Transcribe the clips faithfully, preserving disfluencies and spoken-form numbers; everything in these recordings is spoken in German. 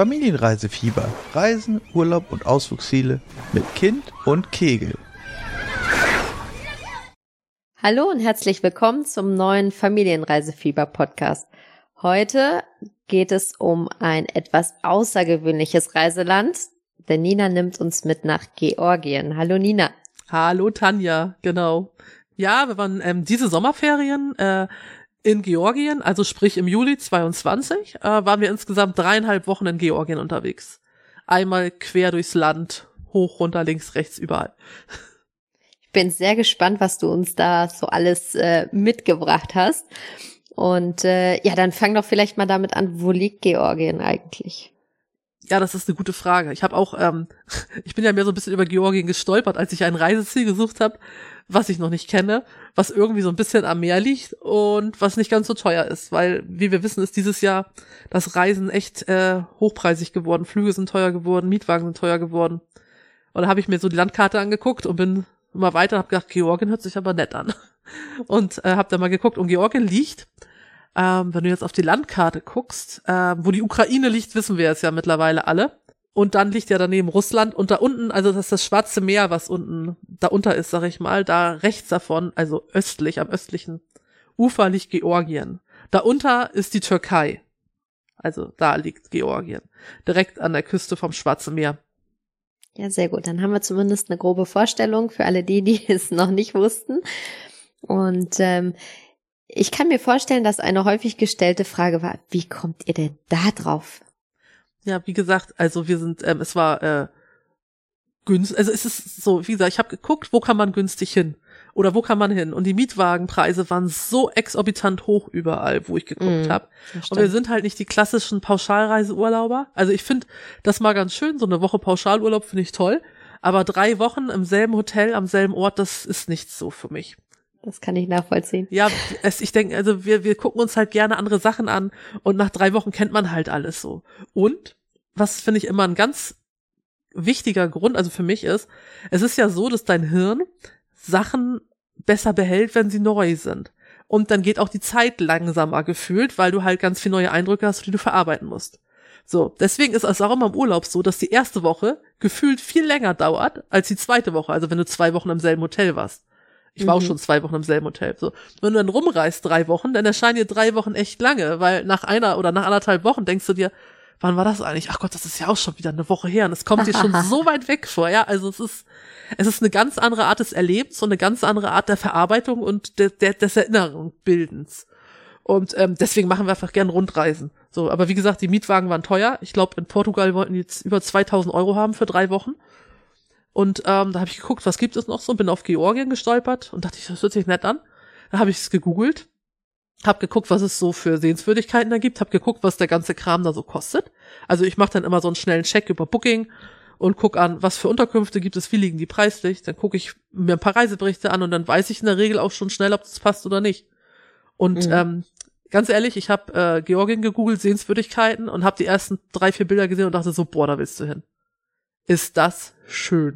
Familienreisefieber. Reisen, Urlaub und Ausflugsziele mit Kind und Kegel. Hallo und herzlich willkommen zum neuen Familienreisefieber-Podcast. Heute geht es um ein etwas außergewöhnliches Reiseland, denn Nina nimmt uns mit nach Georgien. Hallo Nina. Hallo Tanja, genau. Ja, wir waren ähm, diese Sommerferien äh, in Georgien, also sprich im Juli zweiundzwanzig, äh, waren wir insgesamt dreieinhalb Wochen in Georgien unterwegs. Einmal quer durchs Land, hoch, runter, links, rechts, überall. Ich bin sehr gespannt, was du uns da so alles äh, mitgebracht hast. Und äh, ja, dann fang doch vielleicht mal damit an, wo liegt Georgien eigentlich? Ja, das ist eine gute Frage. Ich habe auch, ähm, ich bin ja mehr so ein bisschen über Georgien gestolpert, als ich ein Reiseziel gesucht habe, was ich noch nicht kenne, was irgendwie so ein bisschen am Meer liegt und was nicht ganz so teuer ist, weil, wie wir wissen, ist dieses Jahr das Reisen echt äh, hochpreisig geworden. Flüge sind teuer geworden, Mietwagen sind teuer geworden. Und da habe ich mir so die Landkarte angeguckt und bin immer weiter und habe gedacht, Georgien hört sich aber nett an. Und äh, habe da mal geguckt und Georgien liegt, ähm, wenn du jetzt auf die Landkarte guckst, äh, wo die Ukraine liegt, wissen wir es ja mittlerweile alle. Und dann liegt ja daneben Russland und da unten, also das ist das Schwarze Meer, was unten da unter ist, sag ich mal, da rechts davon, also östlich, am östlichen Ufer liegt Georgien. Da unter ist die Türkei. Also da liegt Georgien. Direkt an der Küste vom Schwarzen Meer. Ja, sehr gut. Dann haben wir zumindest eine grobe Vorstellung für alle die, die es noch nicht wussten. Und ähm, ich kann mir vorstellen, dass eine häufig gestellte Frage war, wie kommt ihr denn da drauf? Ja, wie gesagt, also wir sind, ähm, es war äh, günstig, also es ist so, wie gesagt, ich habe geguckt, wo kann man günstig hin oder wo kann man hin und die Mietwagenpreise waren so exorbitant hoch überall, wo ich geguckt mm, habe. Und wir sind halt nicht die klassischen Pauschalreiseurlauber. Also ich finde das mal ganz schön, so eine Woche Pauschalurlaub finde ich toll, aber drei Wochen im selben Hotel, am selben Ort, das ist nichts so für mich. Das kann ich nachvollziehen. Ja, es, ich denke, also wir wir gucken uns halt gerne andere Sachen an und nach drei Wochen kennt man halt alles so. Und was finde ich immer ein ganz wichtiger Grund, also für mich ist, es ist ja so, dass dein Hirn Sachen besser behält, wenn sie neu sind. Und dann geht auch die Zeit langsamer gefühlt, weil du halt ganz viele neue Eindrücke hast, die du verarbeiten musst. So, deswegen ist es auch immer im Urlaub so, dass die erste Woche gefühlt viel länger dauert als die zweite Woche, also wenn du zwei Wochen im selben Hotel warst. Ich war mhm. auch schon zwei Wochen im selben Hotel. So, wenn du dann rumreist drei Wochen, dann erscheinen dir drei Wochen echt lange, weil nach einer oder nach anderthalb Wochen denkst du dir, wann war das eigentlich? Ach Gott, das ist ja auch schon wieder eine Woche her und es kommt dir schon so weit weg vor. Ja, also es ist, es ist eine ganz andere Art des Erlebens und eine ganz andere Art der Verarbeitung und de, de, des Erinnerungsbildens. Und ähm, deswegen machen wir einfach gern Rundreisen. So, aber wie gesagt, die Mietwagen waren teuer. Ich glaube, in Portugal wollten die jetzt über zweitausend Euro haben für drei Wochen. Und ähm, da habe ich geguckt, was gibt es noch so, bin auf Georgien gestolpert und dachte ich, das hört sich nett an. Da habe ich es gegoogelt, habe geguckt, was es so für Sehenswürdigkeiten da gibt, habe geguckt, was der ganze Kram da so kostet. Also ich mache dann immer so einen schnellen Check über Booking und guck an, was für Unterkünfte gibt es, wie liegen die preislich. Dann gucke ich mir ein paar Reiseberichte an und dann weiß ich in der Regel auch schon schnell, ob das passt oder nicht. Und mhm. ähm, ganz ehrlich, ich habe äh, Georgien gegoogelt, Sehenswürdigkeiten und habe die ersten drei, vier Bilder gesehen und dachte so, boah, da willst du hin. Ist das schön.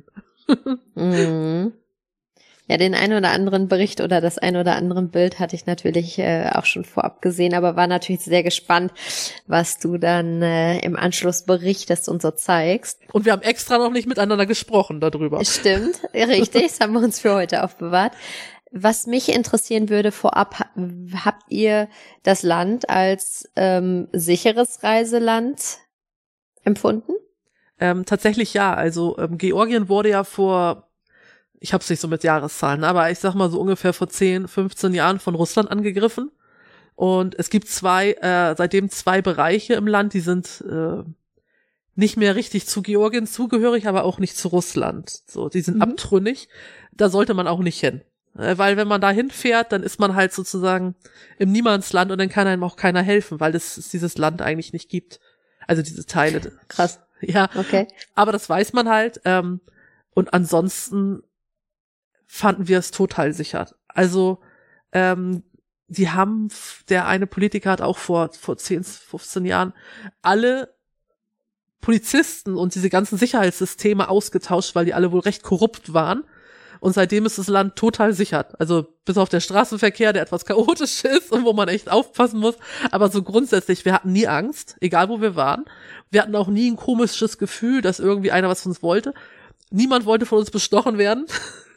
mhm. Ja, den einen oder anderen Bericht oder das ein oder andere Bild hatte ich natürlich äh, auch schon vorab gesehen, aber war natürlich sehr gespannt, was du dann äh, im Anschluss berichtest und so zeigst. Und wir haben extra noch nicht miteinander gesprochen darüber. Stimmt, richtig, das haben wir uns für heute aufbewahrt. Was mich interessieren würde vorab, habt ihr das Land als ähm, sicheres Reiseland empfunden? Ähm, tatsächlich ja, also ähm, Georgien wurde ja vor, ich hab's nicht so mit Jahreszahlen, aber ich sag mal so ungefähr vor zehn, fünfzehn Jahren von Russland angegriffen und es gibt zwei, äh, seitdem zwei Bereiche im Land, die sind äh, nicht mehr richtig zu Georgien zugehörig, aber auch nicht zu Russland, so, die sind mhm. abtrünnig, da sollte man auch nicht hin, äh, weil wenn man da hinfährt, dann ist man halt sozusagen im Niemandsland und dann kann einem auch keiner helfen, weil es, es dieses Land eigentlich nicht gibt, also diese Teile. Krass. Ja, okay. Aber das weiß man halt. Ähm, und ansonsten fanden wir es total sicher. Also ähm, die haben, der eine Politiker hat auch vor vor zehn, fünfzehn Jahren alle Polizisten und diese ganzen Sicherheitssysteme ausgetauscht, weil die alle wohl recht korrupt waren. Und seitdem ist das Land total sicher. Also bis auf der Straßenverkehr, der etwas chaotisch ist und wo man echt aufpassen muss. Aber so grundsätzlich, wir hatten nie Angst, egal wo wir waren. Wir hatten auch nie ein komisches Gefühl, dass irgendwie einer was von uns wollte. Niemand wollte von uns bestochen werden.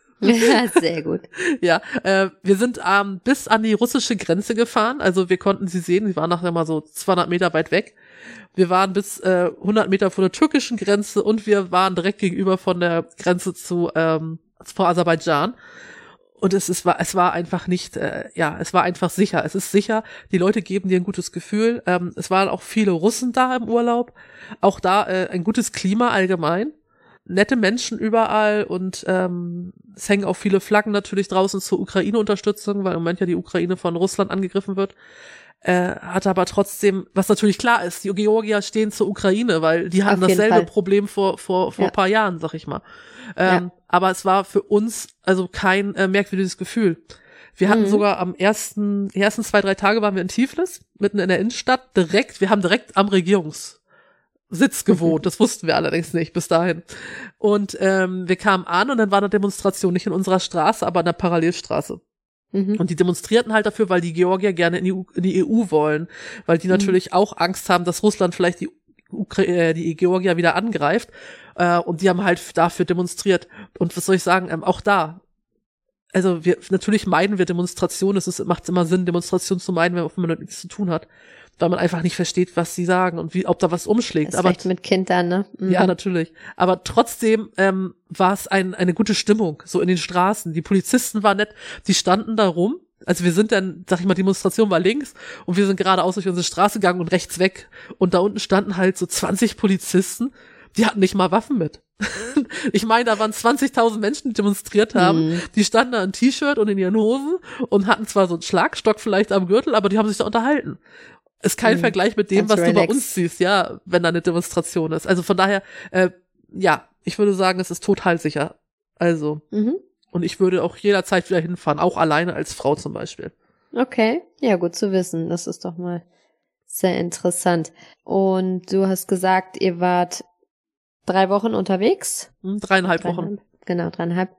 Ja, sehr gut. Ja, äh, wir sind ähm, bis an die russische Grenze gefahren. Also wir konnten sie sehen. Sie waren nachher mal so zweihundert Meter weit weg. Wir waren bis äh, hundert Meter von der türkischen Grenze und wir waren direkt gegenüber von der Grenze zu ähm, vor Aserbaidschan. Und es ist, war, es war einfach nicht, äh, ja, es war einfach sicher. Es ist sicher. Die Leute geben dir ein gutes Gefühl. Ähm, es waren auch viele Russen da im Urlaub. Auch da äh, ein gutes Klima allgemein. Nette Menschen überall und ähm, es hängen auch viele Flaggen natürlich draußen zur Ukraine-Unterstützung, weil im Moment ja die Ukraine von Russland angegriffen wird. Äh, hat aber trotzdem, was natürlich klar ist, die Georgier stehen zur Ukraine, weil die hatten dasselbe Fall. Problem vor vor vor ja. ein paar Jahren, sag ich mal. Ähm, ja. Aber es war für uns also kein äh, merkwürdiges Gefühl. Wir hatten mhm. sogar am ersten, die ersten zwei, drei Tage waren wir in Tiflis, mitten in der Innenstadt, direkt, wir haben direkt am Regierungs Sitz gewohnt, das wussten wir allerdings nicht bis dahin. Und ähm, wir kamen an und dann war eine Demonstration, nicht in unserer Straße, aber in der Parallelstraße. Mhm. Und die demonstrierten halt dafür, weil die Georgier gerne in die, U- in die E U wollen, weil die mhm. natürlich auch Angst haben, dass Russland vielleicht die, Ukra- äh, die Georgier wieder angreift. Äh, und die haben halt dafür demonstriert. Und was soll ich sagen, ähm, auch da, also wir natürlich meiden wir Demonstrationen, es ist, macht immer Sinn, Demonstrationen zu meiden, wenn man damit nichts zu tun hat. Weil man einfach nicht versteht, was sie sagen und wie, ob da was umschlägt. Das aber echt mit Kindern, ne? Mhm. Ja, natürlich. Aber trotzdem ähm, war es ein, eine gute Stimmung, so in den Straßen. Die Polizisten waren nett, die standen da rum. Also wir sind dann, sag ich mal, die Demonstration war links und wir sind geradeaus durch unsere Straße gegangen und rechts weg. Und da unten standen halt so zwanzig Polizisten, die hatten nicht mal Waffen mit. Ich meine, da waren zwanzigtausend Menschen, die demonstriert haben. Mhm. Die standen da in T-Shirt und in ihren Hosen und hatten zwar so einen Schlagstock vielleicht am Gürtel, aber die haben sich da unterhalten. Ist kein mhm. Vergleich mit dem, Ganz was relax. Du bei uns siehst, ja, wenn da eine Demonstration ist. Also von daher, äh, ja, ich würde sagen, es ist total sicher. Also, mhm. und ich würde auch jederzeit wieder hinfahren, auch alleine als Frau zum Beispiel. Okay, ja, gut zu wissen. Das ist doch mal sehr interessant. Und du hast gesagt, ihr wart drei Wochen unterwegs? Hm, dreieinhalb, dreieinhalb Wochen. Genau, dreieinhalb.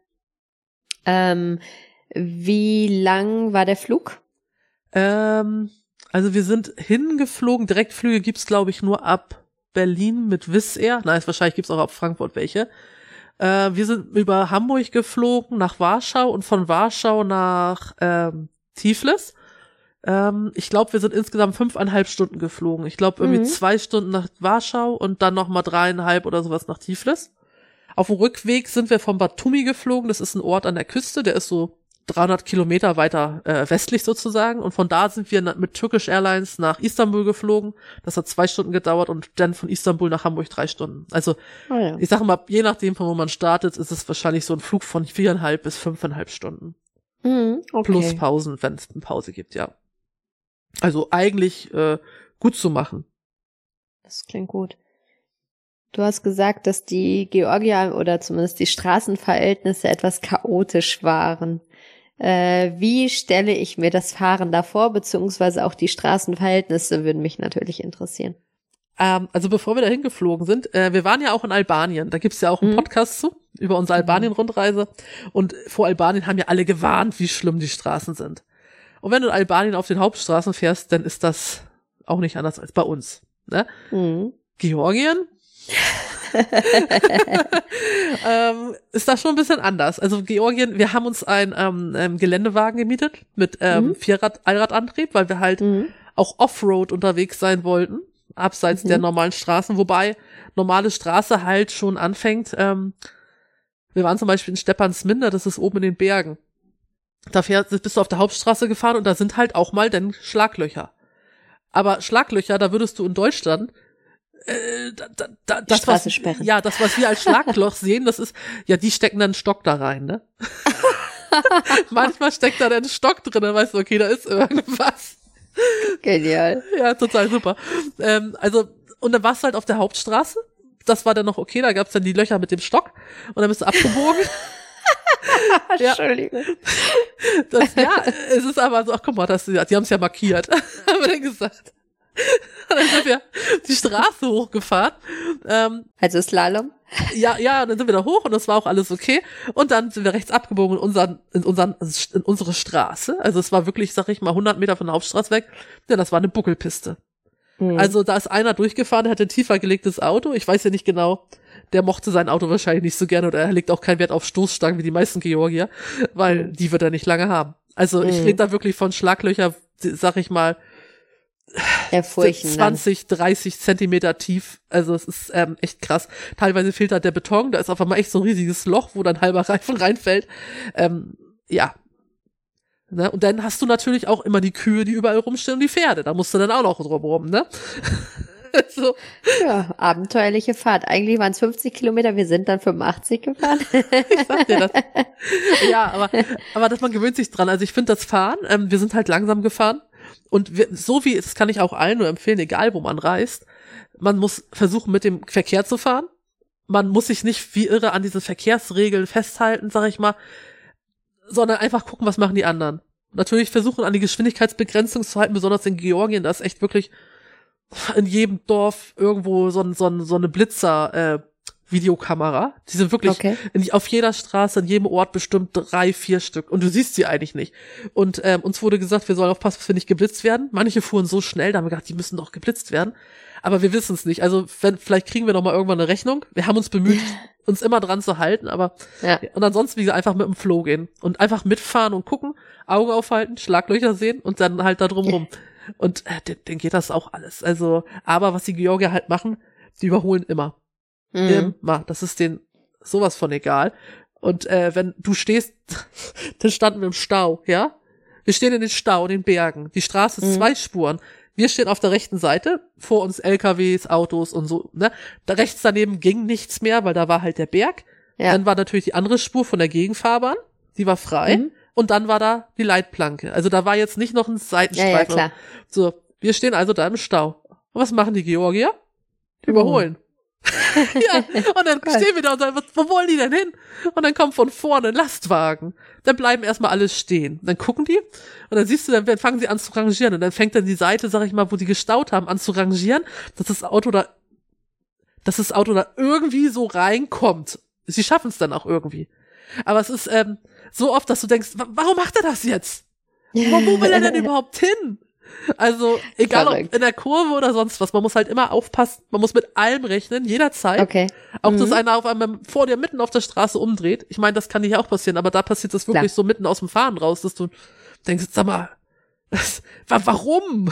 Ähm, wie lang war der Flug? Ähm, Also wir sind hingeflogen, Direktflüge gibt's glaube ich nur ab Berlin mit Wizz Air. Nein, wahrscheinlich gibt's auch ab Frankfurt welche. Äh, wir sind über Hamburg geflogen nach Warschau und von Warschau nach ähm, Tiflis. Ähm, ich glaube, wir sind insgesamt fünfeinhalb Stunden geflogen. Ich glaube irgendwie mhm. zwei Stunden nach Warschau und dann nochmal dreieinhalb oder sowas nach Tiflis. Auf dem Rückweg sind wir von Batumi geflogen. Das ist ein Ort an der Küste, der ist so dreihundert Kilometer weiter äh, westlich sozusagen und von da sind wir mit Turkish Airlines nach Istanbul geflogen. Das hat zwei Stunden gedauert und dann von Istanbul nach Hamburg drei Stunden. Also oh ja. Ich sage mal, je nachdem, von wo man startet, ist es wahrscheinlich so ein Flug von viereinhalb bis fünfeinhalb Stunden. Mhm, okay. Plus Pausen, wenn es eine Pause gibt, ja. Also eigentlich äh, gut zu machen. Das klingt gut. Du hast gesagt, dass die Georgier oder zumindest die Straßenverhältnisse etwas chaotisch waren. Äh, wie stelle ich mir das Fahren da vor, beziehungsweise auch die Straßenverhältnisse würden mich natürlich interessieren. Ähm, also bevor wir dahin geflogen sind, äh, wir waren ja auch in Albanien, da gibt's ja auch einen mhm. Podcast zu, über unsere Albanien-Rundreise und vor Albanien haben ja alle gewarnt, wie schlimm die Straßen sind. Und wenn du in Albanien auf den Hauptstraßen fährst, dann ist das auch nicht anders als bei uns. Ne? Mhm. Georgien? ähm, ist das schon ein bisschen anders. Also Georgien, wir haben uns einen ähm, ähm, Geländewagen gemietet mit ähm, mhm. Vierrad, Allradantrieb, weil wir halt mhm. auch Offroad unterwegs sein wollten, abseits mhm. der normalen Straßen, wobei normale Straße halt schon anfängt. Ähm, wir waren zum Beispiel in Stepansminder, das ist oben in den Bergen. Da fährst, bist du auf der Hauptstraße gefahren und da sind halt auch mal dann Schlaglöcher. Aber Schlaglöcher, da würdest du in Deutschland Äh, da, da, da, das, was, ja, das, was wir als Schlagloch sehen, das ist, ja, die stecken dann einen Stock da rein, ne? Manchmal steckt da dann ein Stock drin, dann weißt du, okay, da ist irgendwas. Genial. Ja, total super. Ähm, also, und dann warst du halt auf der Hauptstraße, das war dann noch okay, da gab's dann die Löcher mit dem Stock und dann bist du abgebogen. Ja. Entschuldigung. Das, ja, es ist aber so, ach guck mal, das, die haben es ja markiert, haben wir dann gesagt. Dann dann sind wir die Straße hochgefahren. Ähm, Also Slalom? ja, ja, und dann sind wir da hoch und das war auch alles okay. Und dann sind wir rechts abgebogen in, unseren, in, unseren, in unsere Straße. Also es war wirklich, sag ich mal, hundert Meter von der Hauptstraße weg. Ja, das war eine Buckelpiste. Mhm. Also da ist einer durchgefahren, der hatte ein tiefer gelegtes Auto. Ich weiß ja nicht genau, der mochte sein Auto wahrscheinlich nicht so gerne oder er legt auch keinen Wert auf Stoßstangen wie die meisten Georgier, weil die wird er nicht lange haben. Also ich mhm. rede da wirklich von Schlaglöcher, sag ich mal, zwanzig, dreißig Zentimeter tief. Also es ist ähm, echt krass. Teilweise fehlt da der Beton, da ist auf einmal echt so ein riesiges Loch, wo dann halber Reifen reinfällt. Ähm, ja. Ne? Und dann hast du natürlich auch immer die Kühe, die überall rumstehen und die Pferde. Da musst du dann auch noch drumherum, ne? So. Ja, abenteuerliche Fahrt. Eigentlich waren es fünfzig Kilometer, wir sind dann fünfundachtzig gefahren. Ich sag dir das. Ja, aber, aber dass man gewöhnt sich dran. Also ich finde das Fahren, ähm, wir sind halt langsam gefahren. Und wir, so wie, das kann ich auch allen nur empfehlen, egal wo man reist, man muss versuchen, mit dem Verkehr zu fahren. Man muss sich nicht wie irre an diese Verkehrsregeln festhalten, sag ich mal, sondern einfach gucken, was machen die anderen. Natürlich versuchen, an die Geschwindigkeitsbegrenzung zu halten, besonders in Georgien, da ist echt wirklich in jedem Dorf irgendwo so, so, so eine Blitzer, äh, Videokamera. Die sind wirklich okay. in, auf jeder Straße, in jedem Ort bestimmt drei, vier Stück. Und du siehst sie eigentlich nicht. Und ähm, uns wurde gesagt, wir sollen aufpassen, dass wir nicht geblitzt werden. Manche fuhren so schnell, da haben wir gedacht, die müssen doch geblitzt werden. Aber wir wissen es nicht. Also wenn, vielleicht kriegen wir noch mal irgendwann eine Rechnung. Wir haben uns bemüht, uns immer dran zu halten. Aber ja. Und ansonsten, wie gesagt, einfach mit dem Flow gehen. Und einfach mitfahren und gucken, Augen aufhalten, Schlaglöcher sehen und dann halt da drum rum. Und äh, denen geht das auch alles. Also, aber was die Georgier halt machen, die überholen immer. Mhm. Immer. Das ist denen sowas von egal. Und äh, wenn du stehst, dann standen wir im Stau, ja? Wir stehen in den Stau, in den Bergen. Die Straße ist mhm. zwei Spuren. Wir stehen auf der rechten Seite, vor uns L K Ws, Autos und so, ne? Da rechts daneben ging nichts mehr, weil da war halt der Berg. Ja. Dann war natürlich die andere Spur von der Gegenfahrbahn, die war frei. Mhm. Und dann war da die Leitplanke. Also da war jetzt nicht noch ein Seitenstreifen. Ja, ja, klar. So, wir stehen also da im Stau. Und was machen die Georgier? Die überholen. Mhm. Ja, und dann Geil. stehen wir da und sagen, wo wollen die denn hin? Und dann kommt von vorne ein Lastwagen. Dann bleiben erstmal alle stehen. Dann gucken die und dann siehst du, dann fangen sie an zu rangieren. Und dann fängt dann die Seite, sag ich mal, wo die gestaut haben, an zu rangieren, dass das Auto da, dass das Auto da irgendwie so reinkommt. Sie schaffen es dann auch irgendwie. Aber es ist ähm, so oft, dass du denkst, warum macht er das jetzt? Wo, wo will er denn überhaupt hin? Also, egal Verrückt. ob in der Kurve oder sonst was, man muss halt immer aufpassen, man muss mit allem rechnen, jederzeit. Okay. Auch, mhm. dass einer auf einmal vor dir mitten auf der Straße umdreht. Ich meine, das kann dir ja auch passieren, aber da passiert das wirklich Klar. so mitten aus dem Fahren raus, dass du denkst, sag mal, das, warum?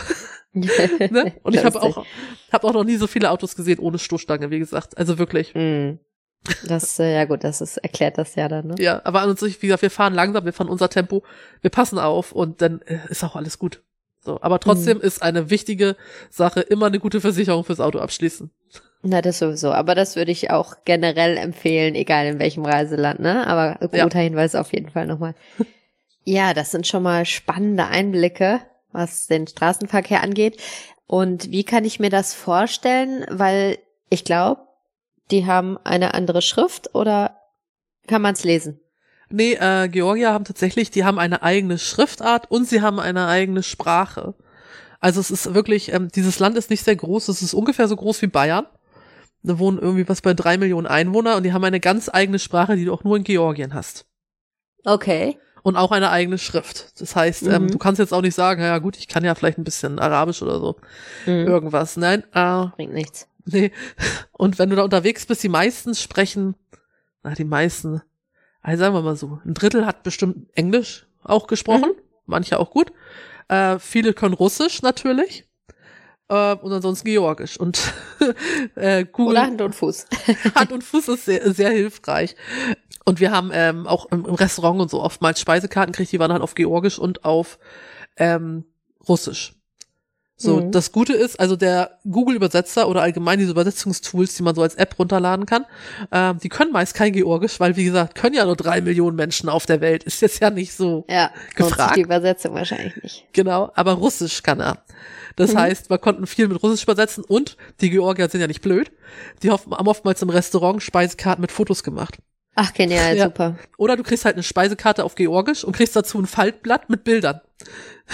Ne? Und ich habe auch, hab auch noch nie so viele Autos gesehen ohne Stoßstange, wie gesagt. Also wirklich. Mhm. Das, äh, ja gut, das ist, erklärt das ja dann, ne? Ja, aber an und sich, wie gesagt, wir fahren langsam, wir fahren unser Tempo, wir passen auf und dann äh, ist auch alles gut. So, aber trotzdem mhm. ist eine wichtige Sache, immer eine gute Versicherung fürs Auto abschließen. Na, das sowieso. Aber das würde ich auch generell empfehlen, egal in welchem Reiseland, ne? Aber guter ja. Hinweis auf jeden Fall nochmal. Ja, das sind schon mal spannende Einblicke, was den Straßenverkehr angeht. Und wie kann ich mir das vorstellen? Weil ich glaube, die haben eine andere Schrift oder kann man es lesen? Nee, äh, Georgier haben tatsächlich, die haben eine eigene Schriftart und sie haben eine eigene Sprache. Also es ist wirklich, ähm, dieses Land ist nicht sehr groß, es ist ungefähr so groß wie Bayern. Da wohnen irgendwie was bei drei Millionen Einwohner und die haben eine ganz eigene Sprache, die du auch nur in Georgien hast. Okay. Und auch eine eigene Schrift. Das heißt, mhm. ähm, du kannst jetzt auch nicht sagen, ja gut, ich kann ja vielleicht ein bisschen Arabisch oder so. Mhm. Irgendwas. Nein, äh, bringt nichts. Nee. Und wenn du da unterwegs bist, die meisten sprechen, na, die meisten, also sagen wir mal so, ein Drittel hat bestimmt Englisch auch gesprochen, mhm. manche auch gut. Äh, viele können Russisch natürlich. Äh, und ansonsten Georgisch. Und äh, Google. Oder Hand und Fuß. Hand und Fuß ist sehr, sehr hilfreich. Und wir haben ähm, auch im, im Restaurant und so oftmals Speisekarten gekriegt, die waren halt auf Georgisch und auf ähm, Russisch. So, mhm. das Gute ist, also der Google-Übersetzer oder allgemein diese Übersetzungstools, die man so als App runterladen kann, äh, die können meist kein Georgisch, weil, wie gesagt, können ja nur drei Millionen Menschen auf der Welt. Ist jetzt ja nicht so ja, gefragt. Die Übersetzung wahrscheinlich nicht. Genau, aber Russisch kann er. Das mhm. heißt, wir konnten viel mit Russisch übersetzen und die Georgier sind ja nicht blöd. Die haben oftmals im Restaurant Speisekarten mit Fotos gemacht. Ach, genial, ja. super. Oder du kriegst halt eine Speisekarte auf Georgisch und kriegst dazu ein Faltblatt mit Bildern.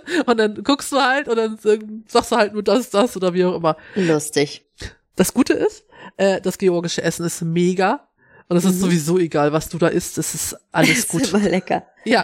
Und dann guckst du halt und dann äh, sagst du halt nur das, das oder wie auch immer. Lustig. Das Gute ist, äh, das georgische Essen ist mega. Und es ist Mhm. sowieso egal, was du da isst. Es ist alles gut. Ist immer lecker. Ja.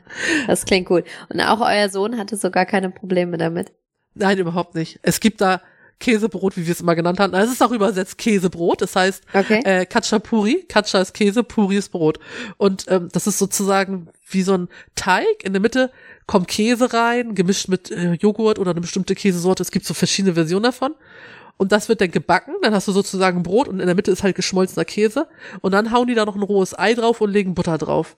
Das klingt cool. Und auch euer Sohn hatte sogar keine Probleme damit. Nein, überhaupt nicht. Es gibt da Käsebrot, wie wir es immer genannt haben. Es ist auch übersetzt Käsebrot. Das heißt, Okay. äh, Khachapuri. Khacha ist Käse, Puri ist Brot. Und ähm, das ist sozusagen wie so ein Teig. In der Mitte kommt Käse rein, gemischt mit äh, Joghurt oder eine bestimmte Käsesorte. Es gibt so verschiedene Versionen davon. Und das wird dann gebacken. Dann hast du sozusagen Brot und in der Mitte ist halt geschmolzener Käse. Und dann hauen die da noch ein rohes Ei drauf und legen Butter drauf.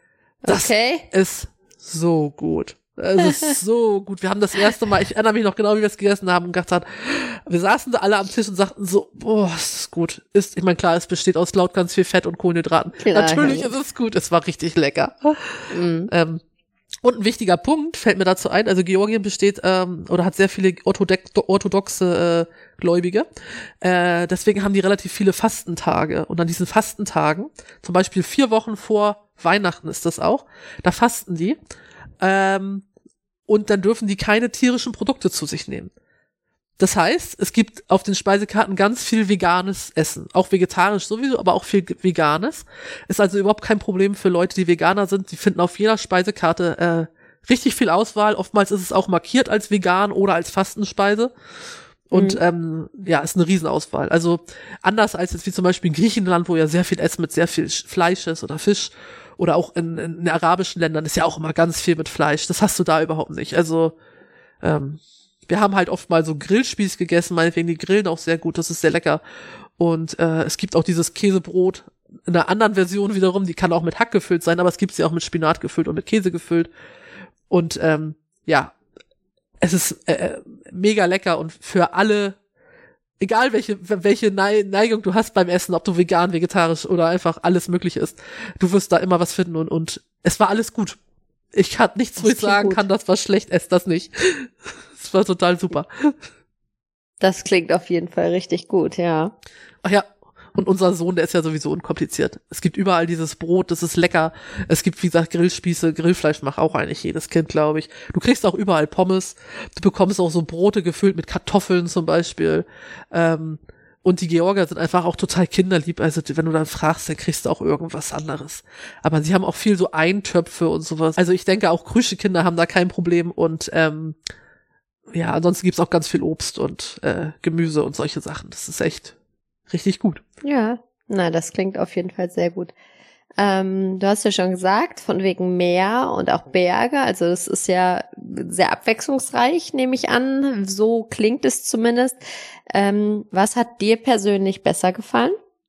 Das Okay. ist so gut. Es ist so gut. Wir haben das erste Mal, ich erinnere mich noch genau, wie wir es gegessen haben und gedacht haben, wir saßen da alle am Tisch und sagten so, boah, ist das gut. Ist, ich meine, klar, es besteht aus laut ganz viel Fett und Kohlenhydraten. Klar, Natürlich ja. ist es gut. Es war richtig lecker. Mhm. Ähm, und ein wichtiger Punkt fällt mir dazu ein, also Georgien besteht ähm, oder hat sehr viele orthodex- orthodoxe äh, Gläubige. Äh, deswegen haben die relativ viele Fastentage. Und an diesen Fastentagen, zum Beispiel vier Wochen vor Weihnachten ist das auch, da fasten die. Ähm, und dann dürfen die keine tierischen Produkte zu sich nehmen. Das heißt, es gibt auf den Speisekarten ganz viel veganes Essen. Auch vegetarisch sowieso, aber auch viel veganes. Ist also überhaupt kein Problem für Leute, die Veganer sind. Die finden auf jeder Speisekarte äh, richtig viel Auswahl. Oftmals ist es auch markiert als vegan oder als Fastenspeise. Und Mhm. ähm, ja, ist eine Riesenauswahl. Also anders als jetzt wie zum Beispiel in Griechenland, wo ja sehr viel Essen mit sehr viel Fleisch ist oder Fisch. Oder auch in, in, in arabischen Ländern ist ja auch immer ganz viel mit Fleisch. Das hast du da überhaupt nicht. Also ähm, wir haben halt oft mal so Grillspieß gegessen, meinetwegen die grillen auch sehr gut, das ist sehr lecker. Und äh, es gibt auch dieses Käsebrot in einer anderen Version wiederum, die kann auch mit Hack gefüllt sein, aber es gibt sie auch mit Spinat gefüllt und mit Käse gefüllt. Und ähm, ja, es ist äh, mega lecker und für alle, egal welche welche Neigung du hast beim Essen, ob du vegan, vegetarisch oder einfach alles Mögliche isst, du wirst da immer was finden und, und es war alles gut. Ich kann nichts, wo Das ich sagen klingt kann, das war schlecht, ess das nicht. Das war total super. Das klingt auf jeden Fall richtig gut, ja. Ach ja, und unser Sohn, der ist ja sowieso unkompliziert. Es gibt überall dieses Brot, das ist lecker. Es gibt, wie gesagt, Grillspieße, Grillfleisch macht auch eigentlich jedes Kind, glaube ich. Du kriegst auch überall Pommes. Du bekommst auch so Brote gefüllt mit Kartoffeln zum Beispiel. Ähm, und die Georgier sind einfach auch total kinderlieb. Also wenn du dann fragst, dann kriegst du auch irgendwas anderes. Aber sie haben auch viel so Eintöpfe und sowas. Also ich denke, auch grieche Kinder haben da kein Problem. Und ähm, ja, ansonsten gibt's auch ganz viel Obst und äh, Gemüse und solche Sachen. Das ist echt richtig gut. Ja, na, das klingt auf jeden Fall sehr gut. Ähm, du hast ja schon gesagt, von wegen Meer und auch Berge, also das ist ja sehr abwechslungsreich, nehme ich an. So klingt es zumindest. Ähm, was hat dir persönlich besser gefallen?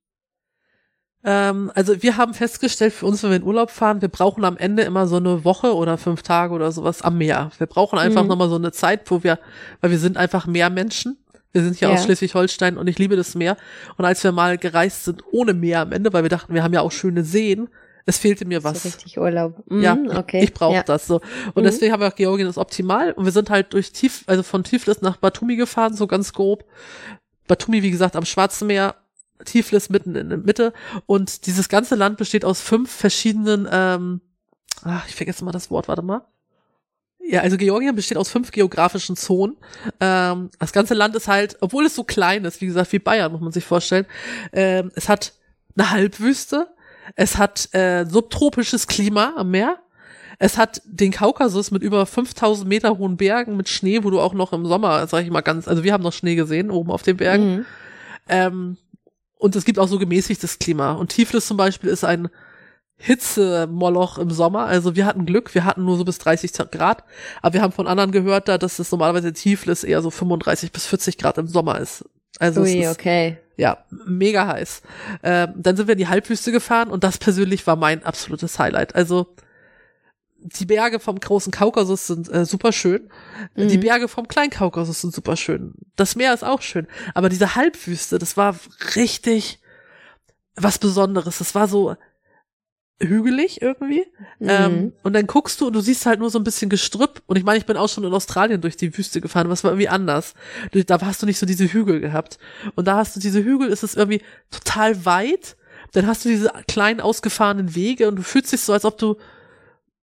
Ähm, also wir haben festgestellt für uns, wenn wir in Urlaub fahren, wir brauchen am Ende immer so eine Woche oder fünf Tage oder sowas am Meer. Wir brauchen einfach Mhm. nochmal so eine Zeit, wo wir, weil wir sind einfach Meermenschen. Wir sind ja, Ja. aus Schleswig-Holstein und ich liebe das Meer. Und als wir mal gereist sind ohne Meer am Ende, weil wir dachten, wir haben ja auch schöne Seen, es fehlte mir was. So richtig Urlaub. Mhm, Ja, okay. ich, ich brauche ja. das so. Und Mhm. deswegen haben wir auch Georgien ist optimal. Und wir sind halt durch Tif, also von Tiflis nach Batumi gefahren, so ganz grob. Batumi, wie gesagt, am Schwarzen Meer, Tiflis mitten in der Mitte. Und dieses ganze Land besteht aus fünf verschiedenen, ähm, ach, ich vergesse mal das Wort, warte mal. Ja, also Georgien besteht aus fünf geografischen Zonen. Ähm, das ganze Land ist halt, obwohl es so klein ist, wie gesagt, wie Bayern, muss man sich vorstellen, ähm, es hat eine Halbwüste, es hat äh, subtropisches Klima am Meer, es hat den Kaukasus mit über fünftausend Meter hohen Bergen mit Schnee, wo du auch noch im Sommer, sag ich mal ganz, also wir haben noch Schnee gesehen, oben auf den Bergen. Mhm. Ähm, und es gibt auch so gemäßigtes Klima. Und Tiflis zum Beispiel ist ein Hitzemoloch im Sommer. Also wir hatten Glück, wir hatten nur so bis dreißig Grad. Aber wir haben von anderen gehört, da, dass es normalerweise Tiflis eher so fünfunddreißig bis vierzig Grad im Sommer ist. Also Ui, es ist, okay. ja, mega heiß. Ähm, dann sind wir in die Halbwüste gefahren und das persönlich war mein absolutes Highlight. Also die Berge vom großen Kaukasus sind äh, super schön. Mhm. Die Berge vom kleinen Kaukasus sind super schön. Das Meer ist auch schön. Aber diese Halbwüste, das war richtig was Besonderes. Das war so hügelig irgendwie. Mhm. Ähm, und dann guckst du und du siehst halt nur so ein bisschen Gestrüpp. Und ich meine, ich bin auch schon in Australien durch die Wüste gefahren, aber es war irgendwie anders. Du, da hast du nicht so diese Hügel gehabt. Und da hast du diese Hügel, ist es irgendwie total weit. Dann hast du diese kleinen ausgefahrenen Wege und du fühlst dich so, als ob du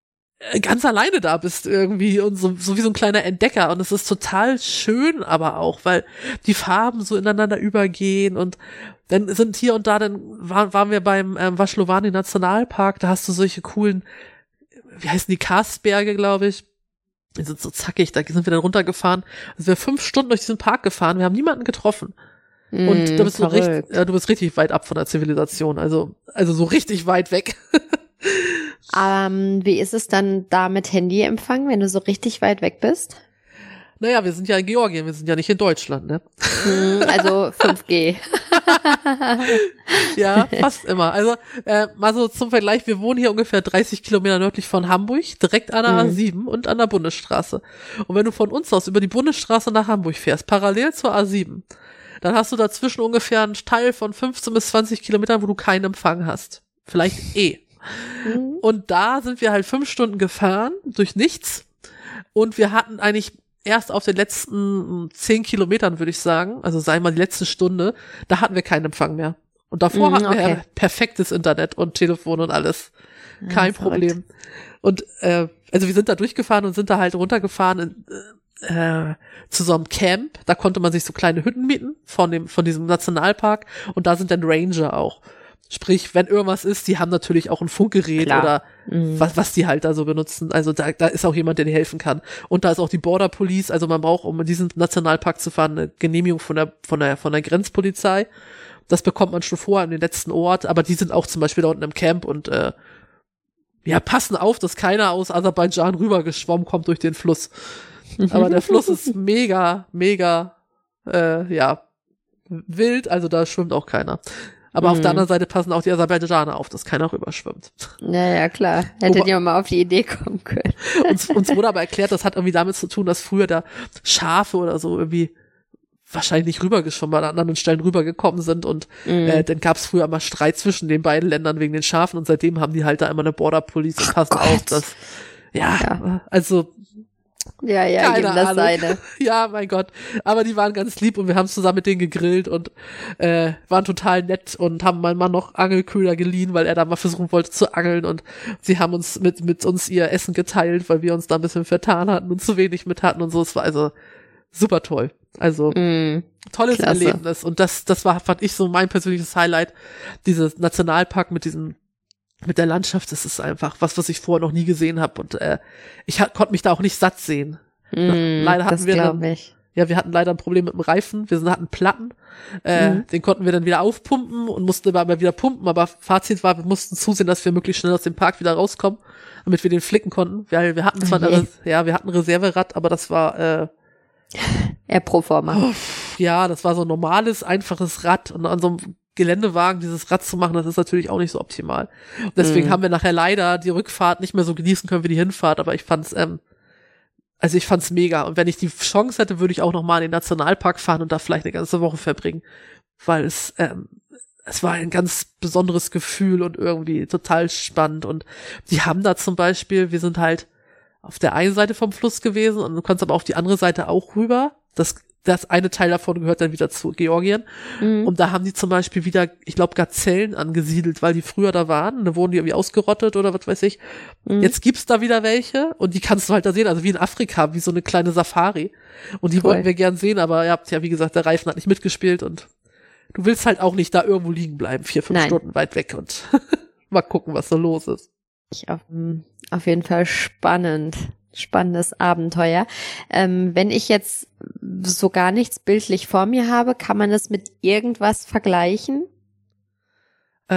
ganz alleine da bist irgendwie und so, so wie so ein kleiner Entdecker und es ist total schön aber auch, weil die Farben so ineinander übergehen und dann sind hier und da, dann waren, waren wir beim ähm, Waschlowany Nationalpark, da hast du solche coolen, wie heißen die, Karstberge, glaube ich, die sind so zackig, da sind wir dann runtergefahren, also wir sind fünf Stunden durch diesen Park gefahren, wir haben niemanden getroffen. Mm, und du bist so richtig, ja, du bist richtig weit ab von der Zivilisation, also, also so richtig weit weg. Ähm, wie ist es dann da mit Handyempfang, wenn du so richtig weit weg bist? Naja, wir sind ja in Georgien, wir sind ja nicht in Deutschland, ne? Also fünf G. Ja, fast immer. Also äh, mal so zum Vergleich, wir wohnen hier ungefähr dreißig Kilometer nördlich von Hamburg, direkt an der mhm. A sieben und an der Bundesstraße. Und wenn du von uns aus über die Bundesstraße nach Hamburg fährst, parallel zur A sieben, dann hast du dazwischen ungefähr einen Teil von fünfzehn bis zwanzig Kilometern, wo du keinen Empfang hast. Vielleicht eh. Mhm. Und da sind wir halt fünf Stunden gefahren, durch nichts. Und wir hatten eigentlich erst auf den letzten zehn Kilometern, würde ich sagen, also sei mal die letzte Stunde, da hatten wir keinen Empfang mehr. Und davor mm, hatten wir okay. ja perfektes Internet und Telefon und alles. Kein ja, Problem. Und äh, also wir sind da durchgefahren und sind da halt runtergefahren in, äh, zu so einem Camp. Da konnte man sich so kleine Hütten mieten von dem von diesem Nationalpark. Und da sind dann Ranger auch. Sprich, wenn irgendwas ist, die haben natürlich auch ein Funkgerät Klar. oder mhm. was, was die halt da so benutzen. Also da, da ist auch jemand, der dir helfen kann. Und da ist auch die Border Police. Also man braucht, um in diesen Nationalpark zu fahren, eine Genehmigung von der, von der, von der Grenzpolizei. Das bekommt man schon vorher an den letzten Ort. Aber die sind auch zum Beispiel da unten im Camp und, äh, ja, passen auf, dass keiner aus Aserbaidschan rübergeschwommen kommt durch den Fluss. Aber der Fluss ist mega, mega, äh, ja, wild. Also da schwimmt auch keiner. Aber mhm. auf der anderen Seite passen auch die Aserbaidschaner auf, dass keiner rüberschwimmt. Ja, ja, klar. Hättet ihr mal auf die Idee kommen können. Uns, uns wurde aber erklärt, das hat irgendwie damit zu tun, dass früher da Schafe oder so irgendwie wahrscheinlich nicht rübergeschwommen, an anderen Stellen rübergekommen sind und mhm. äh, dann gab es früher immer Streit zwischen den beiden Ländern wegen den Schafen und seitdem haben die halt da immer eine Border Police und passen oh auf, dass ja, ja. also Ja, ja, geben das seine. Ja, mein Gott. Aber die waren ganz lieb und wir haben zusammen mit denen gegrillt und äh, waren total nett und haben meinem Mann noch Angelköder geliehen, weil er da mal versuchen wollte zu angeln und sie haben uns mit mit uns ihr Essen geteilt, weil wir uns da ein bisschen vertan hatten und zu wenig mit hatten und so. Es war also super toll. Also mm, tolles klasse. Erlebnis und das das war, fand ich so mein persönliches Highlight, dieses Nationalpark mit diesem mit der Landschaft, das ist einfach was, was ich vorher noch nie gesehen habe und äh, ich hat, konnte mich da auch nicht satt sehen. Mm, leider hatten das wir dann, ich. ja, wir hatten leider ein Problem mit dem Reifen. Wir hatten Platten, äh, mm. den konnten wir dann wieder aufpumpen und mussten aber wieder pumpen. Aber Fazit war, wir mussten zusehen, dass wir möglichst schnell aus dem Park wieder rauskommen, damit wir den flicken konnten. Weil wir hatten zwar, okay. eine, ja, wir hatten ein Reserverad, aber das war äh, eher pro forma. Oh, ja, das war so ein normales, einfaches Rad und an so einem Geländewagen dieses Rad zu machen, das ist natürlich auch nicht so optimal. Und deswegen mm. haben wir nachher leider die Rückfahrt nicht mehr so genießen können wie die Hinfahrt, aber ich fand's, ähm, also ich fand's mega. Und wenn ich die Chance hätte, würde ich auch noch mal in den Nationalpark fahren und da vielleicht eine ganze Woche verbringen, weil es, ähm, es war ein ganz besonderes Gefühl und irgendwie total spannend. Und die haben da zum Beispiel, wir sind halt auf der einen Seite vom Fluss gewesen und du kannst aber auf die andere Seite auch rüber. Das Das eine Teil davon gehört dann wieder zu Georgien. Mhm. Und da haben die zum Beispiel wieder, ich glaube, Gazellen angesiedelt, weil die früher da waren. Da wurden die irgendwie ausgerottet oder was weiß ich. Mhm. Jetzt gibt's da wieder welche und die kannst du halt da sehen. Also wie in Afrika, wie so eine kleine Safari. Und die cool. wollten wir gern sehen, aber ihr habt ja, wie gesagt, der Reifen hat nicht mitgespielt und du willst halt auch nicht da irgendwo liegen bleiben, vier, fünf Nein. Stunden weit weg und mal gucken, was so los ist. Auf, auf jeden Fall spannend. Spannendes Abenteuer. Ähm, wenn ich jetzt so gar nichts bildlich vor mir habe, kann man es mit irgendwas vergleichen? Äh,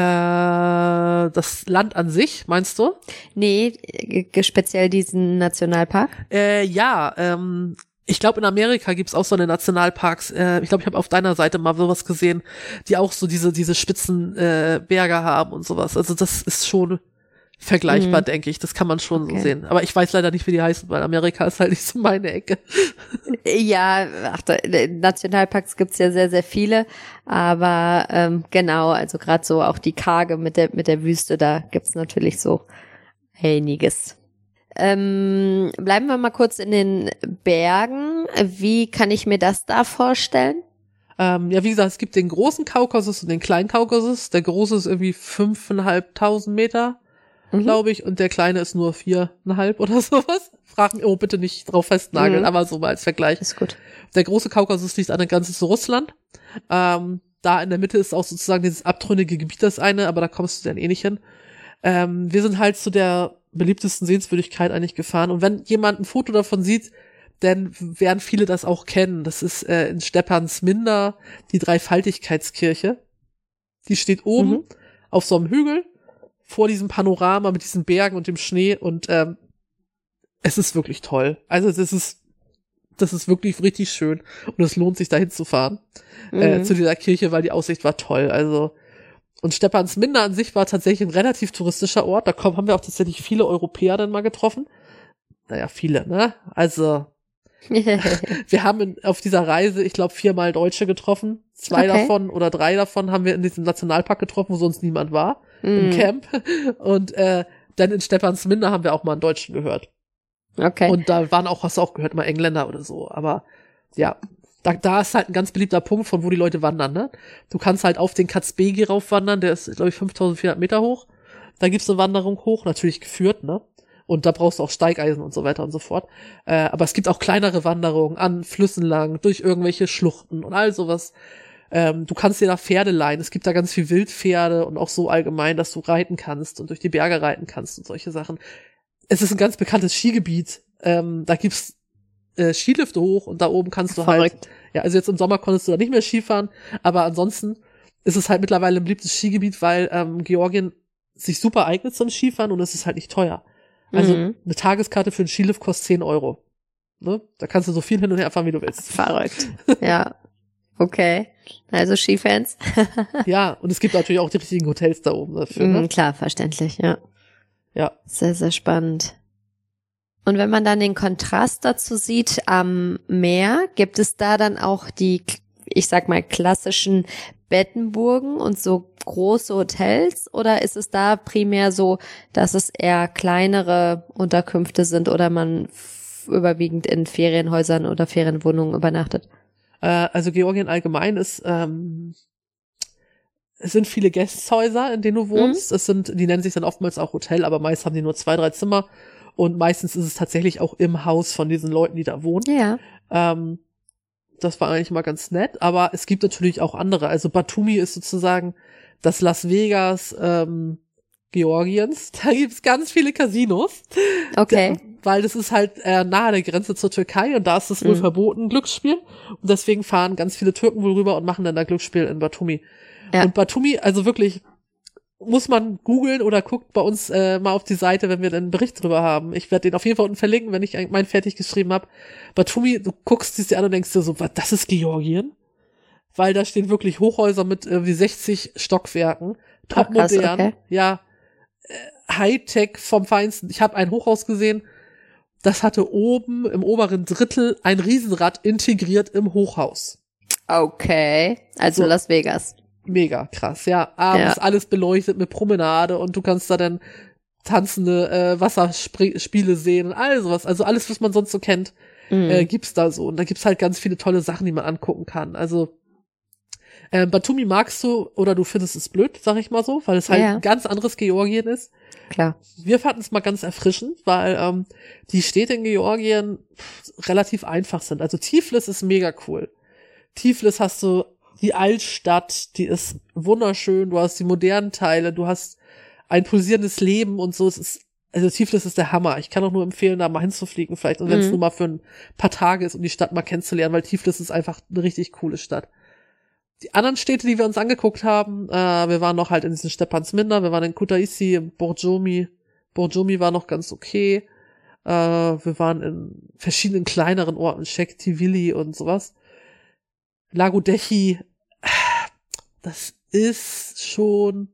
das Land an sich, meinst du? Nee, g- speziell diesen Nationalpark? Äh, ja, ähm, ich glaube, in Amerika gibt's auch so eine Nationalparks. Äh, ich glaube, ich habe auf deiner Seite mal sowas gesehen, die auch so diese diese spitzen äh, Berge haben und sowas. Also das ist schon vergleichbar, mhm. denke ich. Das kann man schon okay. so sehen. Aber ich weiß leider nicht, wie die heißen, weil Amerika ist halt nicht so meine Ecke. Ja, ach, da, Nationalparks gibt's ja sehr, sehr viele. Aber ähm, genau, also gerade so auch die Karge mit der mit der Wüste, da gibt's natürlich so einiges. Ähm, bleiben wir mal kurz in den Bergen. Wie kann ich mir das da vorstellen? Ähm, ja, wie gesagt, es gibt den großen Kaukasus und den kleinen Kaukasus. Der große ist irgendwie fünfeinhalbtausend Meter. mhm. glaube ich, und der kleine ist nur viereinhalb oder sowas. Frag mich, oh, bitte nicht drauf festnageln, mhm. aber so mal als Vergleich. Ist gut. Der große Kaukasus liegt an der Grenze zu Russland. Ähm, da in der Mitte ist auch sozusagen dieses abtrünnige Gebiet das eine, aber da kommst du dann eh nicht hin. Ähm, wir sind halt zu der beliebtesten Sehenswürdigkeit eigentlich gefahren. Und wenn jemand ein Foto davon sieht, dann werden viele das auch kennen. Das ist äh, in Stepansminda die Dreifaltigkeitskirche. Die steht oben mhm. auf so einem Hügel vor diesem Panorama mit diesen Bergen und dem Schnee und ähm, es ist wirklich toll. Also das ist das ist wirklich richtig schön und es lohnt sich dahin zu fahren mhm. äh, zu dieser Kirche, weil die Aussicht war toll. Also und Stepansminda an sich war tatsächlich ein relativ touristischer Ort. Da kommen, haben wir auch tatsächlich viele Europäer dann mal getroffen. Naja, viele, ne? Also wir haben in, auf dieser Reise, ich glaube, viermal Deutsche getroffen. Zwei okay. davon oder drei davon haben wir in diesem Nationalpark getroffen, wo sonst niemand war, mm. im Camp. Und äh, dann in Stepansminda haben wir auch mal einen Deutschen gehört. Okay. Und da waren auch, hast du auch gehört, mal Engländer oder so. Aber ja, da, da ist halt ein ganz beliebter Punkt, von wo die Leute wandern, ne? Du kannst halt auf den Katzbegi raufwandern, der ist, glaube ich, fünftausendvierhundert Meter hoch. Da gibt's eine Wanderung hoch, natürlich geführt, ne? Und da brauchst du auch Steigeisen und so weiter und so fort. Äh, aber es gibt auch kleinere Wanderungen an Flüssen lang, durch irgendwelche Schluchten und all sowas. Ähm, du kannst dir da Pferde leihen. Es gibt da ganz viel Wildpferde und auch so allgemein, dass du reiten kannst und durch die Berge reiten kannst und solche Sachen. Es ist ein ganz bekanntes Skigebiet. Ähm, da gibt's äh, Skilifte hoch und da oben kannst du Verrückt. halt, ja, also jetzt im Sommer konntest du da nicht mehr Skifahren, aber ansonsten ist es halt mittlerweile ein beliebtes Skigebiet, weil ähm, Georgien sich super eignet zum Skifahren und es ist halt nicht teuer. Also mhm. eine Tageskarte für einen Skilift kostet zehn Euro. Ne? Da kannst du so viel hin und her fahren, wie du willst. Verrückt. Ja. Okay. Also Skifans. Ja, und es gibt natürlich auch die richtigen Hotels da oben dafür. Ne? Mhm, klar, verständlich, ja. Ja. Sehr, sehr spannend. Und wenn man dann den Kontrast dazu sieht am Meer, gibt es da dann auch die, ich sag mal, klassischen Bettenburgen und so große Hotels oder ist es da primär so, dass es eher kleinere Unterkünfte sind oder man f- überwiegend in Ferienhäusern oder Ferienwohnungen übernachtet? Äh, also Georgien allgemein ist, ähm, es sind viele Gasthäuser, in denen du wohnst. Mhm. Es sind, die nennen sich dann oftmals auch Hotel, aber meist haben die nur zwei, drei Zimmer und meistens ist es tatsächlich auch im Haus von diesen Leuten, die da wohnen. Ja. Ähm, Das war eigentlich mal ganz nett, aber es gibt natürlich auch andere. Also Batumi ist sozusagen das Las Vegas ähm, Georgiens. Da gibt's ganz viele Casinos. Okay. Da, weil das ist halt äh, nahe der Grenze zur Türkei und da ist es wohl mhm. verboten, Glücksspiel. Und deswegen fahren ganz viele Türken wohl rüber und machen dann da Glücksspiel in Batumi. Ja. Und Batumi, also wirklich, muss man googeln oder guckt bei uns äh, mal auf die Seite, wenn wir dann einen Bericht drüber haben. Ich werde den auf jeden Fall unten verlinken, wenn ich meinen fertig geschrieben habe. Batumi, du guckst es dir an und denkst dir so, was, das ist Georgien? Weil da stehen wirklich Hochhäuser mit irgendwie sechzig Stockwerken, topmodern, okay. ja, äh, Hightech vom Feinsten. Ich habe ein Hochhaus gesehen, das hatte oben im oberen Drittel ein Riesenrad integriert im Hochhaus. Okay, also so. Las Vegas. Mega krass, ja. Abends ja. alles beleuchtet mit Promenade und du kannst da dann tanzende äh, Wasserspiele sehen und all sowas. Also alles, was man sonst so kennt, mhm. äh, gibt's da so. Und da gibt's halt ganz viele tolle Sachen, die man angucken kann. Also äh, Batumi magst du oder du findest es blöd, sag ich mal so, weil es halt ja. ein ganz anderes Georgien ist. Klar. Wir fanden es mal ganz erfrischend, weil ähm, die Städte in Georgien pff, relativ einfach sind. Also Tiflis ist mega cool. Tiflis hast du die Altstadt, die ist wunderschön, du hast die modernen Teile, du hast ein pulsierendes Leben und so. Es ist, also Tiflis ist der Hammer. Ich kann auch nur empfehlen, da mal hinzufliegen vielleicht. Und wenn es mhm. nur mal für ein paar Tage ist, um die Stadt mal kennenzulernen, weil Tiflis ist einfach eine richtig coole Stadt. Die anderen Städte, die wir uns angeguckt haben, äh, wir waren noch halt in diesen Stepansminda, wir waren in Kutaisi, in Borjomi. Borjomi war noch ganz okay. Äh, wir waren in verschiedenen kleineren Orten, Shektivili und sowas. Lagodechi, das ist schon,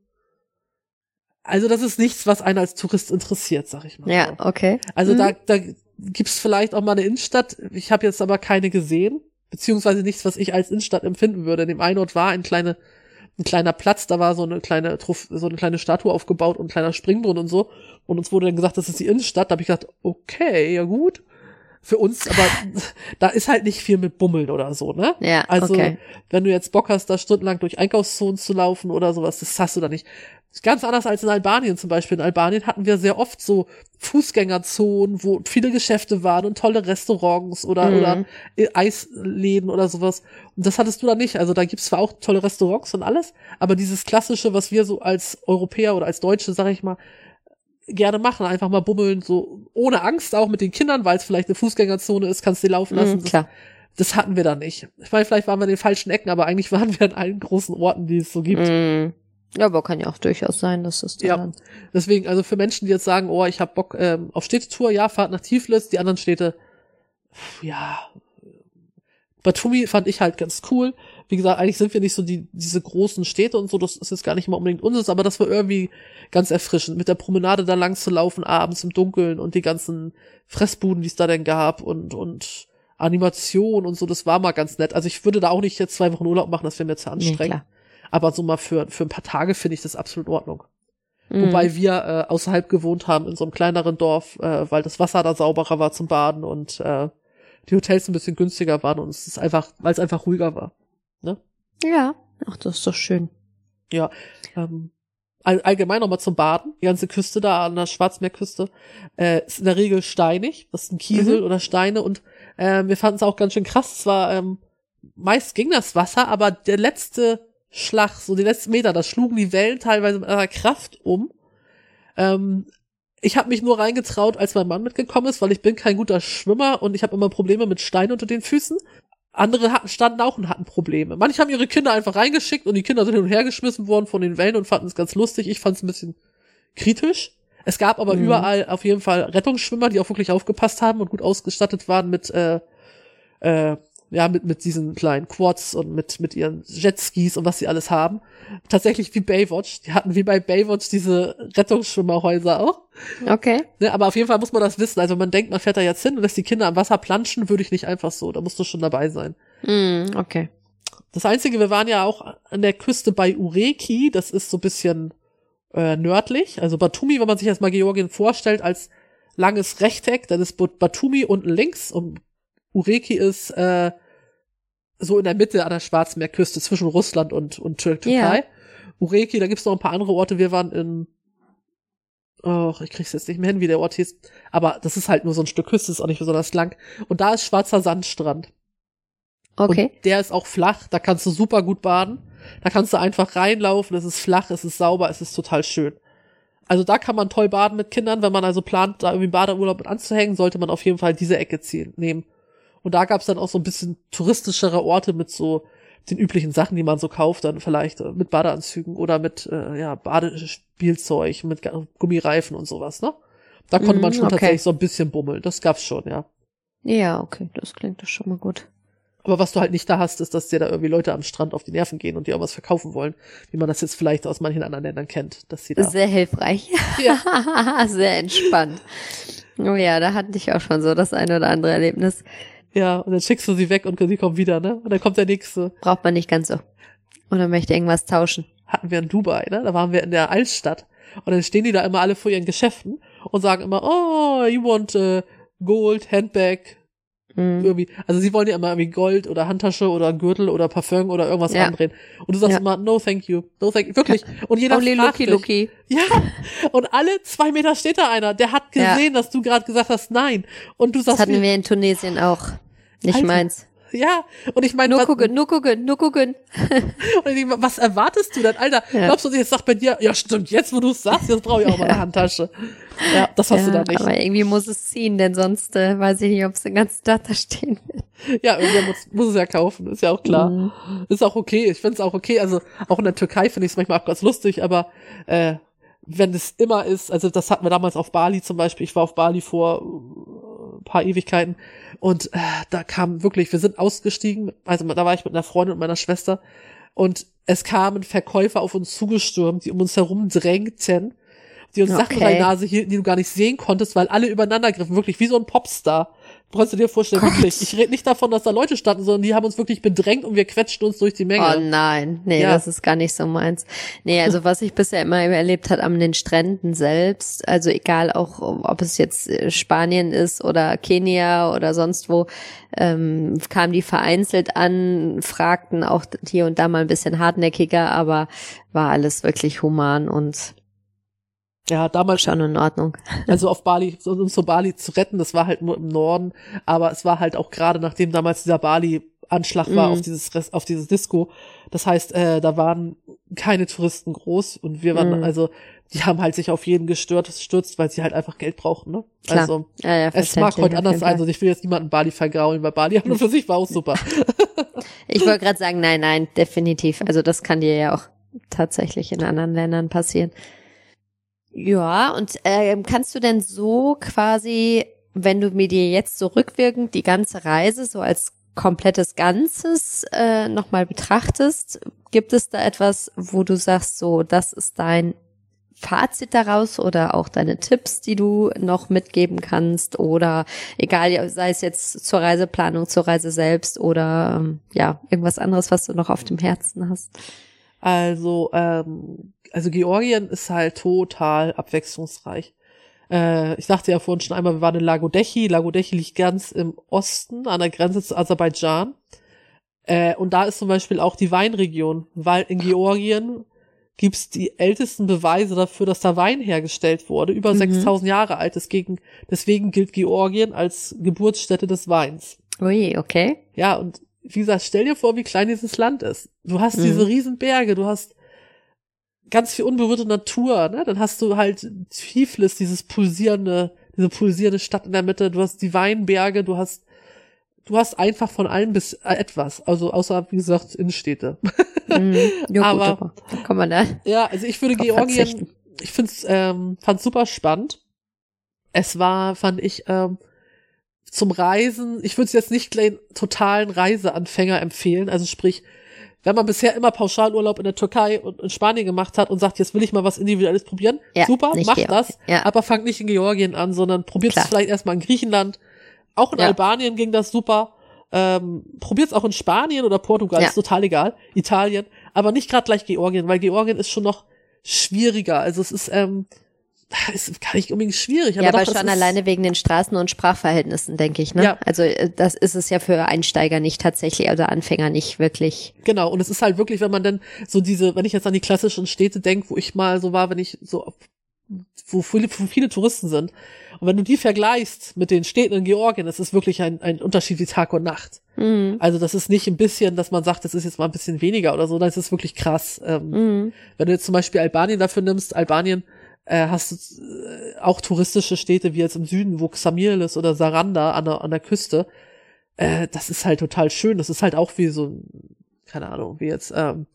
also das ist nichts, was einen als Tourist interessiert, sag ich mal. Ja, okay. Also mhm. da, da gibt's vielleicht auch mal eine Innenstadt, ich habe jetzt aber keine gesehen, beziehungsweise nichts, was ich als Innenstadt empfinden würde. In dem einen Ort war ein kleine, ein kleiner Platz, da war so eine kleine, so eine kleine Statue aufgebaut und ein kleiner Springbrunnen und so. Und uns wurde dann gesagt, das ist die Innenstadt. Da habe ich gedacht, okay, ja gut. für uns, aber da ist halt nicht viel mit Bummeln oder so, ne? Ja, also, okay. wenn du jetzt Bock hast, da stundenlang durch Einkaufszonen zu laufen oder sowas, das hast du da nicht. Ganz anders als in Albanien zum Beispiel. In Albanien hatten wir sehr oft so Fußgängerzonen, wo viele Geschäfte waren und tolle Restaurants oder, Mhm. oder Eisläden oder sowas. Und das hattest du da nicht. Also da gibt's zwar auch tolle Restaurants und alles, aber dieses Klassische, was wir so als Europäer oder als Deutsche, sag ich mal, gerne machen, einfach mal bummeln, so ohne Angst, auch mit den Kindern, weil es vielleicht eine Fußgängerzone ist, kannst du die laufen lassen. Mhm, klar. Das, das hatten wir da nicht. Ich meine, vielleicht waren wir in den falschen Ecken, aber eigentlich waren wir an allen großen Orten, die es so gibt. Mhm. Ja, aber kann ja auch durchaus sein, dass es da Ja. dann... Deswegen, also für Menschen, die jetzt sagen, oh, ich hab Bock ähm, auf Städtetour, ja, Fahrt nach Tiflis, die anderen Städte, ja, Batumi fand ich halt ganz cool. Wie gesagt, eigentlich sind wir nicht so die diese großen Städte und so, das ist jetzt gar nicht immer unbedingt unseres, aber das war irgendwie ganz erfrischend, mit der Promenade da lang zu laufen, abends im Dunkeln und die ganzen Fressbuden, die es da denn gab und und Animation und so, das war mal ganz nett. Also ich würde da auch nicht jetzt zwei Wochen Urlaub machen, das wäre mir zu Nee, anstrengend. klar. Aber so mal für für ein paar Tage finde ich das absolut in Ordnung. Mhm. Wobei wir äh, außerhalb gewohnt haben, in so einem kleineren Dorf, äh, weil das Wasser da sauberer war zum Baden und äh, die Hotels ein bisschen günstiger waren und es ist einfach, weil es einfach ruhiger war. Ne? Ja, ach, das ist doch schön. Ja. Ähm, all, allgemein nochmal zum Baden. Die ganze Küste da an der Schwarzmeerküste äh, ist in der Regel steinig. Das sind Kiesel Mhm. oder Steine und äh, wir fanden es auch ganz schön krass. Es war, ähm, meist ging das Wasser, aber der letzte Schlag, so die letzten Meter, da schlugen die Wellen teilweise mit einer Kraft um. Ähm, ich habe mich nur reingetraut, als mein Mann mitgekommen ist, weil ich bin kein guter Schwimmer und ich habe immer Probleme mit Steinen unter den Füßen. Andere hatten, standen auch und hatten Probleme. Manche haben ihre Kinder einfach reingeschickt und die Kinder sind hin und her geschmissen worden von den Wellen und fanden es ganz lustig. Ich fand es ein bisschen kritisch. Es gab aber Mhm. überall auf jeden Fall Rettungsschwimmer, die auch wirklich aufgepasst haben und gut ausgestattet waren mit äh, äh, ja, mit, mit diesen kleinen Quads und mit, mit ihren Jetskis und was sie alles haben. Tatsächlich wie Baywatch. Die hatten wie bei Baywatch diese Rettungsschwimmerhäuser auch. Okay. Ne, aber auf jeden Fall muss man das wissen. Also man denkt, man fährt da jetzt hin und lässt die Kinder am Wasser planschen, würde ich nicht einfach so. Da musst du schon dabei sein. Mhm, okay. Das Einzige, wir waren ja auch an der Küste bei Ureki. Das ist so ein bisschen äh, nördlich. Also Batumi, wenn man sich erstmal Georgien vorstellt, als langes Rechteck, dann ist Batumi unten links und Ureki ist äh, so in der Mitte an der Schwarzmeerküste zwischen Russland und, und Tür Türkei. Ja. Ureki, da gibt's noch ein paar andere Orte. Wir waren in, oh, ich krieg's jetzt nicht mehr hin, wie der Ort hieß. Aber das ist halt nur so ein Stück Küste, ist auch nicht besonders lang. Und da ist schwarzer Sandstrand. Okay. Und der ist auch flach, da kannst du super gut baden. Da kannst du einfach reinlaufen, es ist flach, es ist sauber, es ist total schön. Also da kann man toll baden mit Kindern. Wenn man also plant, da irgendwie Badeurlaub mit anzuhängen, sollte man auf jeden Fall diese Ecke ziehen, nehmen. Und da gab's dann auch so ein bisschen touristischere Orte mit so den üblichen Sachen, die man so kauft, dann vielleicht äh, mit Badeanzügen oder mit äh, ja Badespielzeug, mit Gummireifen und sowas, ne? Da konnte man Mm, schon okay. tatsächlich so ein bisschen bummeln. Das gab's schon, ja. Ja, okay, das klingt doch schon mal gut. Aber was du halt nicht da hast, ist, dass dir da irgendwie Leute am Strand auf die Nerven gehen und dir irgendwas verkaufen wollen, wie man das jetzt vielleicht aus manchen anderen Ländern kennt, dass sie da. Sehr hilfreich. Ja. Sehr entspannt. Oh ja, da hatte ich auch schon so das eine oder andere Erlebnis. Ja, und dann schickst du sie weg und sie kommen wieder, ne? Und dann kommt der nächste. Braucht man nicht ganz so. Oder möchte irgendwas tauschen. Hatten wir in Dubai, ne? Da waren wir in der Altstadt. Und dann stehen die da immer alle vor ihren Geschäften und sagen immer, oh, you want uh, Gold, Handbag, Mhm. irgendwie. Also sie wollen ja immer irgendwie Gold oder Handtasche oder Gürtel oder Parfum oder irgendwas Ja. andrehen. Und du sagst Ja. immer, no thank you, no thank you. Wirklich. Und jeder Only fragt looky dich. looky. Ja. Und alle zwei Meter steht da einer, der hat Ja. gesehen, dass du gerade gesagt hast, nein. Und du Das sagst, hatten wie- wir in Tunesien auch. Nicht Alter. meins. ja. Und ich meine, Nur was, gucken, nur gucken, nur gucken. und ich denk, was erwartest du denn, Alter? Ja. Glaubst du, jetzt sagt bei dir, ja stimmt, jetzt wo du es sagst, jetzt brauche ich auch mal eine Handtasche. Ja, das hast ja, du da nicht. aber irgendwie muss es ziehen, denn sonst äh, weiß ich nicht, ob es den ganzen Tag da stehen wird. Ja, irgendwer muss, muss es ja kaufen, ist ja auch klar. Mhm. Ist auch okay, ich find's auch okay. Also auch in der Türkei finde ich es manchmal auch ganz lustig, aber äh, wenn es immer ist, also das hatten wir damals auf Bali zum Beispiel, ich war auf Bali vor äh, ein paar Ewigkeiten und äh, da kam wirklich, wir sind ausgestiegen, also da war ich mit einer Freundin und meiner Schwester und es kamen Verkäufer auf uns zugestürmt, die um uns herum drängten, die uns Sachen Okay. in die Nase hielten, die du gar nicht sehen konntest, weil alle übereinander griffen, wirklich wie so ein Popstar. Brauchst du dir vorstellen, Gott. wirklich. Ich rede nicht davon, dass da Leute standen, sondern die haben uns wirklich bedrängt und wir quetschten uns durch die Menge. Oh nein, nee, Ja. das ist gar nicht so meins. Nee, also was ich bisher immer erlebt hat an den Stränden selbst, also egal auch, ob es jetzt Spanien ist oder Kenia oder sonst wo, ähm, kamen die vereinzelt an, fragten auch hier und da mal ein bisschen hartnäckiger, aber war alles wirklich human und Ja, damals schon in Ordnung. Also auf Bali, um uns so Bali zu retten, das war halt nur im Norden, aber es war halt auch gerade, nachdem damals dieser Bali-Anschlag war Mhm. auf dieses Rest, auf dieses Disco. Das heißt, äh, da waren keine Touristen groß und wir waren, Mhm. also, die haben halt sich auf jeden gestört, stürzt, weil sie halt einfach Geld brauchen, ne? Klar. Also, Ja, ja, es mag verständlich, heute auf anders jeden sein, Fall. also ich will jetzt niemanden Bali vergraulen, weil Bali an und für sich war auch super. Ich wollte gerade sagen, nein, nein, definitiv. Also das kann dir ja auch tatsächlich in anderen Ländern passieren. Ja, und ähm, kannst du denn so quasi, wenn du mir dir jetzt so rückwirkend die ganze Reise so als komplettes Ganzes äh, nochmal betrachtest, gibt es da etwas, wo du sagst, so, das ist dein Fazit daraus oder auch deine Tipps, die du noch mitgeben kannst oder egal, sei es jetzt zur Reiseplanung, zur Reise selbst oder ähm, ja, irgendwas anderes, was du noch auf dem Herzen hast? Also, ähm, also Georgien ist halt total abwechslungsreich. Äh, ich sagte ja vorhin schon einmal, wir waren in Lagodechi. Lagodechi liegt ganz im Osten, an der Grenze zu Aserbaidschan. Äh, und da ist zum Beispiel auch die Weinregion, weil in Georgien gibt's die ältesten Beweise dafür, dass da Wein hergestellt wurde, über Mhm. sechstausend Jahre alt. Deswegen, deswegen gilt Georgien als Geburtsstätte des Weins. Ui, okay. Ja, und wie gesagt, stell dir vor, wie klein dieses Land ist. Du hast Mhm. diese riesen Berge, du hast ganz viel unberührte Natur, ne? Dann hast du halt Tiflis, dieses pulsierende, diese pulsierende Stadt in der Mitte, du hast die Weinberge, du hast, du hast einfach von allem bis äh, etwas, also außer, wie gesagt, Innenstädte. Mhm. Ja, Aber- gut, aber da kann man da Ja, also ich würde drauf Georgien, verzichten. ich find's, ähm, fand's super spannend. Es war, fand ich, ähm, zum Reisen, ich würde es jetzt nicht den totalen Reiseanfänger empfehlen, also sprich, wenn man bisher immer Pauschalurlaub in der Türkei und in Spanien gemacht hat und sagt, jetzt will ich mal was Individuelles probieren, Ja, super, nicht macht Georgien. das, Ja. aber fangt nicht in Georgien an, sondern probiert es Klar. vielleicht erstmal in Griechenland. Auch in Ja. Albanien ging das super. Ähm, probiert es auch in Spanien oder Portugal, Ja. ist total egal. Italien, aber nicht gerade gleich Georgien, weil Georgien ist schon noch schwieriger. Also es ist, ähm, ist gar nicht unbedingt schwierig, aber Ja, doch, aber es schon ist, alleine wegen den Straßen- und Sprachverhältnissen, denke ich, ne? Ja. Also äh, das ist es ja für Einsteiger nicht tatsächlich, also Anfänger nicht wirklich. Genau, und es ist halt wirklich, wenn man dann so diese, wenn ich jetzt an die klassischen Städte denke, wo ich mal so war, wenn ich so, auf- wo viele, wo viele Touristen sind, und wenn du die vergleichst mit den Städten in Georgien, das ist wirklich ein, ein Unterschied wie Tag und Nacht. Mhm. Also das ist nicht ein bisschen, dass man sagt, das ist jetzt mal ein bisschen weniger oder so, das ist wirklich krass. Ähm, Mhm. Wenn du jetzt zum Beispiel Albanien dafür nimmst, Albanien äh, hast du äh, auch touristische Städte wie jetzt im Süden, wo Xamil ist oder Saranda an der, an der Küste. Äh, das ist halt total schön. Das ist halt auch wie so ein, keine Ahnung, wie jetzt, ähm,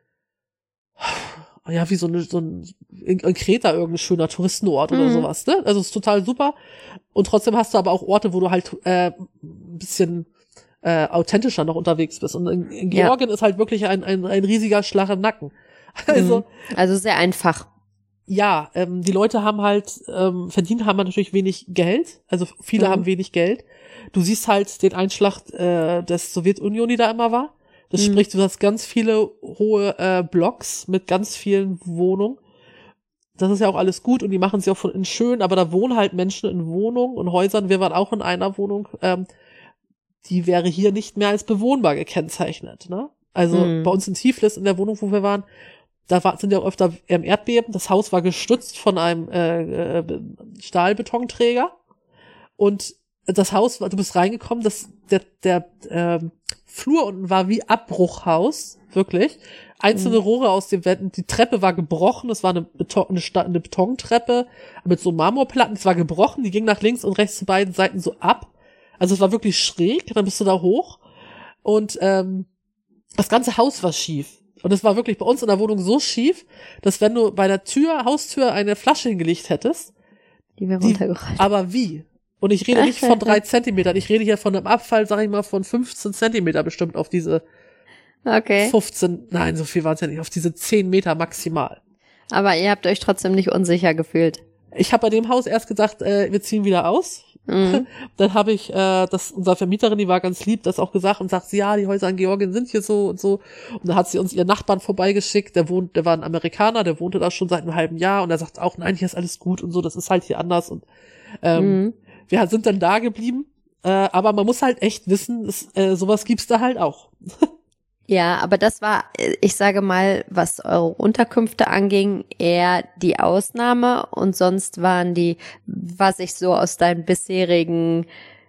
ja, wie so, eine, so ein, in, in Kreta irgendein schöner Touristenort oder Mhm. sowas, ne? Also es ist total super. Und trotzdem hast du aber auch Orte, wo du halt äh, ein bisschen äh, authentischer noch unterwegs bist. Und in, in Ja. Georgien ist halt wirklich ein, ein, ein riesiger Schlag im Nacken. Also, Mhm. Also sehr einfach. ja, ähm, die Leute haben halt, ähm, verdient haben natürlich wenig Geld, also viele Mhm. haben wenig Geld. Du siehst halt den Einschlag äh, des Sowjetunion, die da immer war. Das Mhm. sprich, du hast ganz viele hohe äh, Blocks mit ganz vielen Wohnungen. Das ist ja auch alles gut und die machen sie auch von innen schön, aber da wohnen halt Menschen in Wohnungen und Häusern. Wir waren auch in einer Wohnung, ähm, die wäre hier nicht mehr als bewohnbar gekennzeichnet, ne? Also Mhm. bei uns in Tiflis, in der Wohnung, wo wir waren, da war, sind ja öfter ähm, Erdbeben. Das Haus war gestützt von einem äh, äh, Stahlbetonträger. Und das Haus, war, du bist reingekommen, das, der, der ähm, Flur unten war wie Abbruchhaus, wirklich. Einzelne Mhm. Rohre aus den Wänden, die Treppe war gebrochen, es war eine, Beton, eine, Sta- eine Betontreppe mit so Marmorplatten, es war gebrochen, die ging nach links und rechts zu beiden Seiten so ab. Also es war wirklich schräg, dann bist du da hoch. Und ähm, das ganze Haus war schief. Und es war wirklich bei uns in der Wohnung so schief, dass wenn du bei der Tür, Haustür eine Flasche hingelegt hättest, Die wir Die- runtergerollt. aber wie? Und ich rede nicht von drei Zentimetern, ich rede hier von einem Abfall, sag ich mal, von fünfzehn Zentimeter bestimmt auf diese Okay. fünfzehn, nein, so viel waren es ja nicht, auf diese zehn Meter maximal. Aber ihr habt euch trotzdem nicht unsicher gefühlt. Ich habe bei dem Haus erst gesagt, äh, wir ziehen wieder aus, Mhm. Dann habe ich, äh, das, unsere Vermieterin, die war ganz lieb, das auch gesagt und sagt sie, ja, die Häuser in Georgien sind hier so und so. Und dann hat sie uns ihren Nachbarn vorbeigeschickt, der wohnt, der war ein Amerikaner, der wohnte da schon seit einem halben Jahr und er sagt auch, nein, hier ist alles gut und so, das ist halt hier anders. Und ähm, Mhm. wir sind dann da geblieben, äh, aber man muss halt echt wissen, es, äh, sowas gibt's da halt auch. Ja, aber das war, ich sage mal, was eure Unterkünfte anging, eher die Ausnahme und sonst waren die, was ich so aus deinen bisherigen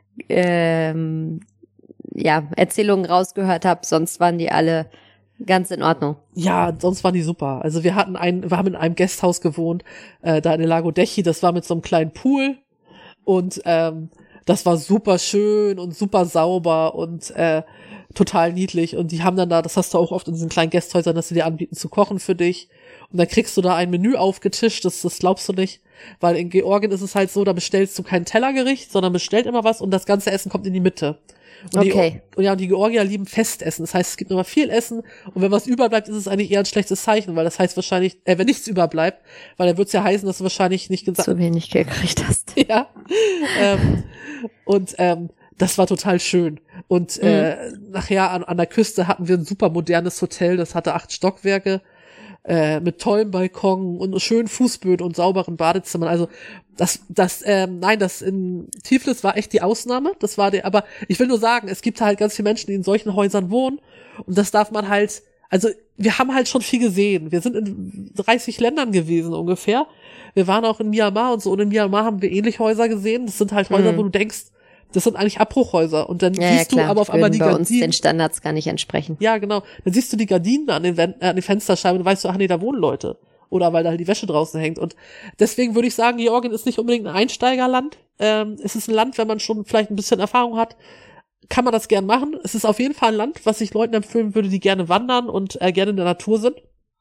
ähm, ja, Erzählungen rausgehört habe, sonst waren die alle ganz in Ordnung. Ja, sonst waren die super. Also wir hatten ein, wir haben in einem Gasthaus gewohnt, äh, da in der Lago Dechi, das war mit so einem kleinen Pool und ähm, das war super schön und super sauber und äh, total niedlich und die haben dann da, das hast du auch oft in diesen kleinen Gasthäusern, dass sie dir anbieten zu kochen für dich und dann kriegst du da ein Menü aufgetischt, das, das glaubst du nicht, weil in Georgien ist es halt so, da bestellst du kein Tellergericht, sondern bestellt immer was und das ganze Essen kommt in die Mitte. Und Okay. Die, und ja, und die Georgier lieben Festessen, das heißt, es gibt immer viel Essen und wenn was überbleibt, ist es eigentlich eher ein schlechtes Zeichen, weil das heißt wahrscheinlich, äh, wenn nichts überbleibt, weil dann wird's ja heißen, dass du wahrscheinlich nicht gesagt Zu wenig gekriegt hast. ja. ähm, und ähm, das war total schön. Und äh, mhm. nachher an, an der Küste hatten wir ein super modernes Hotel, das hatte acht Stockwerke äh, mit tollen Balkon und schönen Fußböden und sauberen Badezimmern. Also das, das, ähm, nein, das in Tiflis war echt die Ausnahme. Das war der, aber ich will nur sagen, es gibt halt ganz viele Menschen, die in solchen Häusern wohnen und das darf man halt, also wir haben halt schon viel gesehen. Wir sind in dreißig Ländern gewesen ungefähr. Wir waren auch in Myanmar und so und in Myanmar haben wir ähnliche Häuser gesehen. Das sind halt Häuser, mhm. wo du denkst, das sind eigentlich Abbruchhäuser. Und dann ja, siehst ja, du aber auf die einmal die bei Gardinen. uns den Standards gar nicht entsprechen. Ja, genau. Dann siehst du die Gardinen an den, äh, an den Fensterscheiben und weißt du, ach nee, da wohnen Leute. Oder weil da halt die Wäsche draußen hängt. Und deswegen würde ich sagen, Georgien ist nicht unbedingt ein Einsteigerland. Ähm, es ist ein Land, wenn man schon vielleicht ein bisschen Erfahrung hat, kann man das gern machen. Es ist auf jeden Fall ein Land, was ich Leuten empfehlen würde, die gerne wandern und äh, gerne in der Natur sind.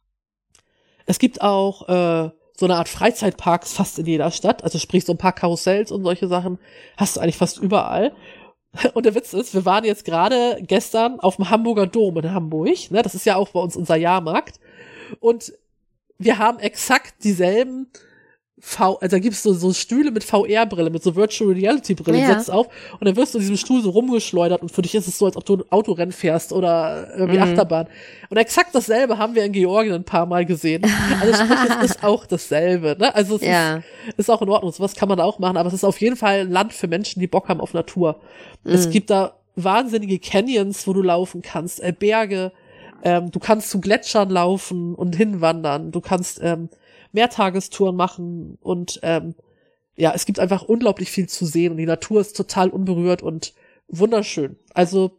Es gibt auch äh, so eine Art Freizeitparks fast in jeder Stadt. Also sprich so ein paar Karussells und solche Sachen hast du eigentlich fast überall. Und der Witz ist, wir waren jetzt gerade gestern auf dem Hamburger Dom in Hamburg. Ne, das ist ja auch bei uns unser Jahrmarkt. Und wir haben exakt dieselben V, also da gibt's so, so Stühle mit V R-Brille, mit so Virtual Reality-Brille, ja. setzt auf und dann wirst du in diesem Stuhl so rumgeschleudert und für dich ist es so, als ob du ein Autorennen fährst oder irgendwie mhm. Achterbahn. Und exakt dasselbe haben wir in Georgien ein paar Mal gesehen. Also sprich, es ist auch dasselbe, ne? Also es ja. ist, ist auch in Ordnung, sowas kann man da auch machen, aber es ist auf jeden Fall ein Land für Menschen, die Bock haben auf Natur. Mhm. Es gibt da wahnsinnige Canyons, wo du laufen kannst, äh, Berge, ähm, du kannst zu Gletschern laufen und hinwandern, du kannst ähm, Mehrtagestouren machen und ähm, ja, es gibt einfach unglaublich viel zu sehen und die Natur ist total unberührt und wunderschön. Also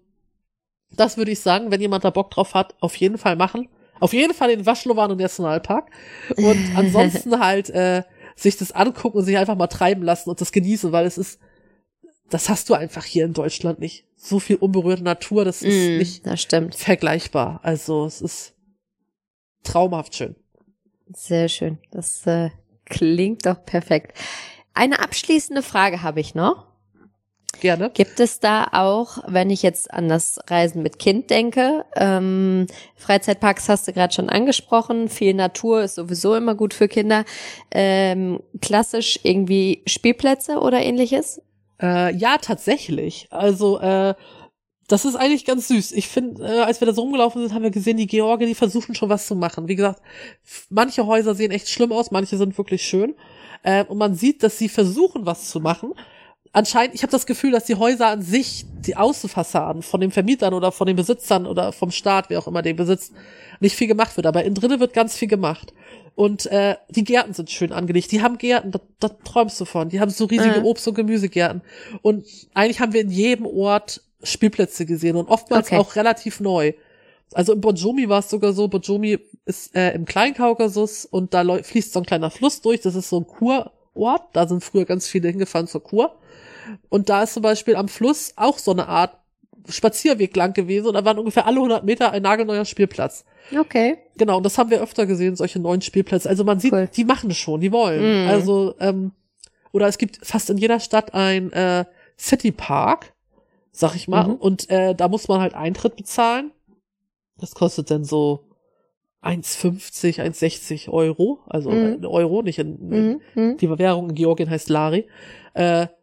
das würde ich sagen, wenn jemand da Bock drauf hat, auf jeden Fall machen. Auf jeden Fall den Vaschlovan Nationalpark und ansonsten halt äh, sich das angucken und sich einfach mal treiben lassen und das genießen, weil es ist, das hast du einfach hier in Deutschland nicht. So viel unberührte Natur, das ist mm, nicht das stimmt. vergleichbar. Also es ist traumhaft schön. Sehr schön. Das äh, klingt doch perfekt. Eine abschließende Frage habe ich noch. Gerne. Gibt es da auch, wenn ich jetzt an das Reisen mit Kind denke, ähm, Freizeitparks hast du gerade schon angesprochen, viel Natur ist sowieso immer gut für Kinder, ähm, klassisch irgendwie Spielplätze oder ähnliches? Äh, ja, tatsächlich. Also äh, das ist eigentlich ganz süß. Ich finde, äh, als wir da so rumgelaufen sind, haben wir gesehen, die Georgier, die versuchen schon was zu machen. Wie gesagt, manche Häuser sehen echt schlimm aus, manche sind wirklich schön. Äh, und man sieht, dass sie versuchen, was zu machen. Anscheinend, ich habe das Gefühl, dass die Häuser an sich, die Außenfassaden von den Vermietern oder von den Besitzern oder vom Staat, wer auch immer den besitzt, nicht viel gemacht wird. Aber innen drinnen wird ganz viel gemacht. Und äh, die Gärten sind schön angelegt. Die haben Gärten, da, da träumst du von. Die haben so riesige mhm. Obst- und Gemüsegärten. Und eigentlich haben wir in jedem Ort Spielplätze gesehen und oftmals okay. auch relativ neu. Also in Borjomi war es sogar so, Borjomi ist äh, im Kleinkaukasus und da fließt so ein kleiner Fluss durch, das ist so ein Kurort, da sind früher ganz viele hingefahren zur Kur. Und da ist zum Beispiel am Fluss auch so eine Art Spazierweg lang gewesen und da waren ungefähr alle hundert Meter ein nagelneuer Spielplatz. Okay. Genau, und das haben wir öfter gesehen, solche neuen Spielplätze. Also man sieht, cool. die machen es schon, die wollen. Mm. Also, ähm, oder es gibt fast in jeder Stadt ein äh, City Park, sag ich mal, mhm. und äh, da muss man halt Eintritt bezahlen. Das kostet dann so eins fünfzig, eins sechzig Euro, also mhm. in Euro, nicht in, in mhm. die Währung in Georgien heißt Lari. Äh,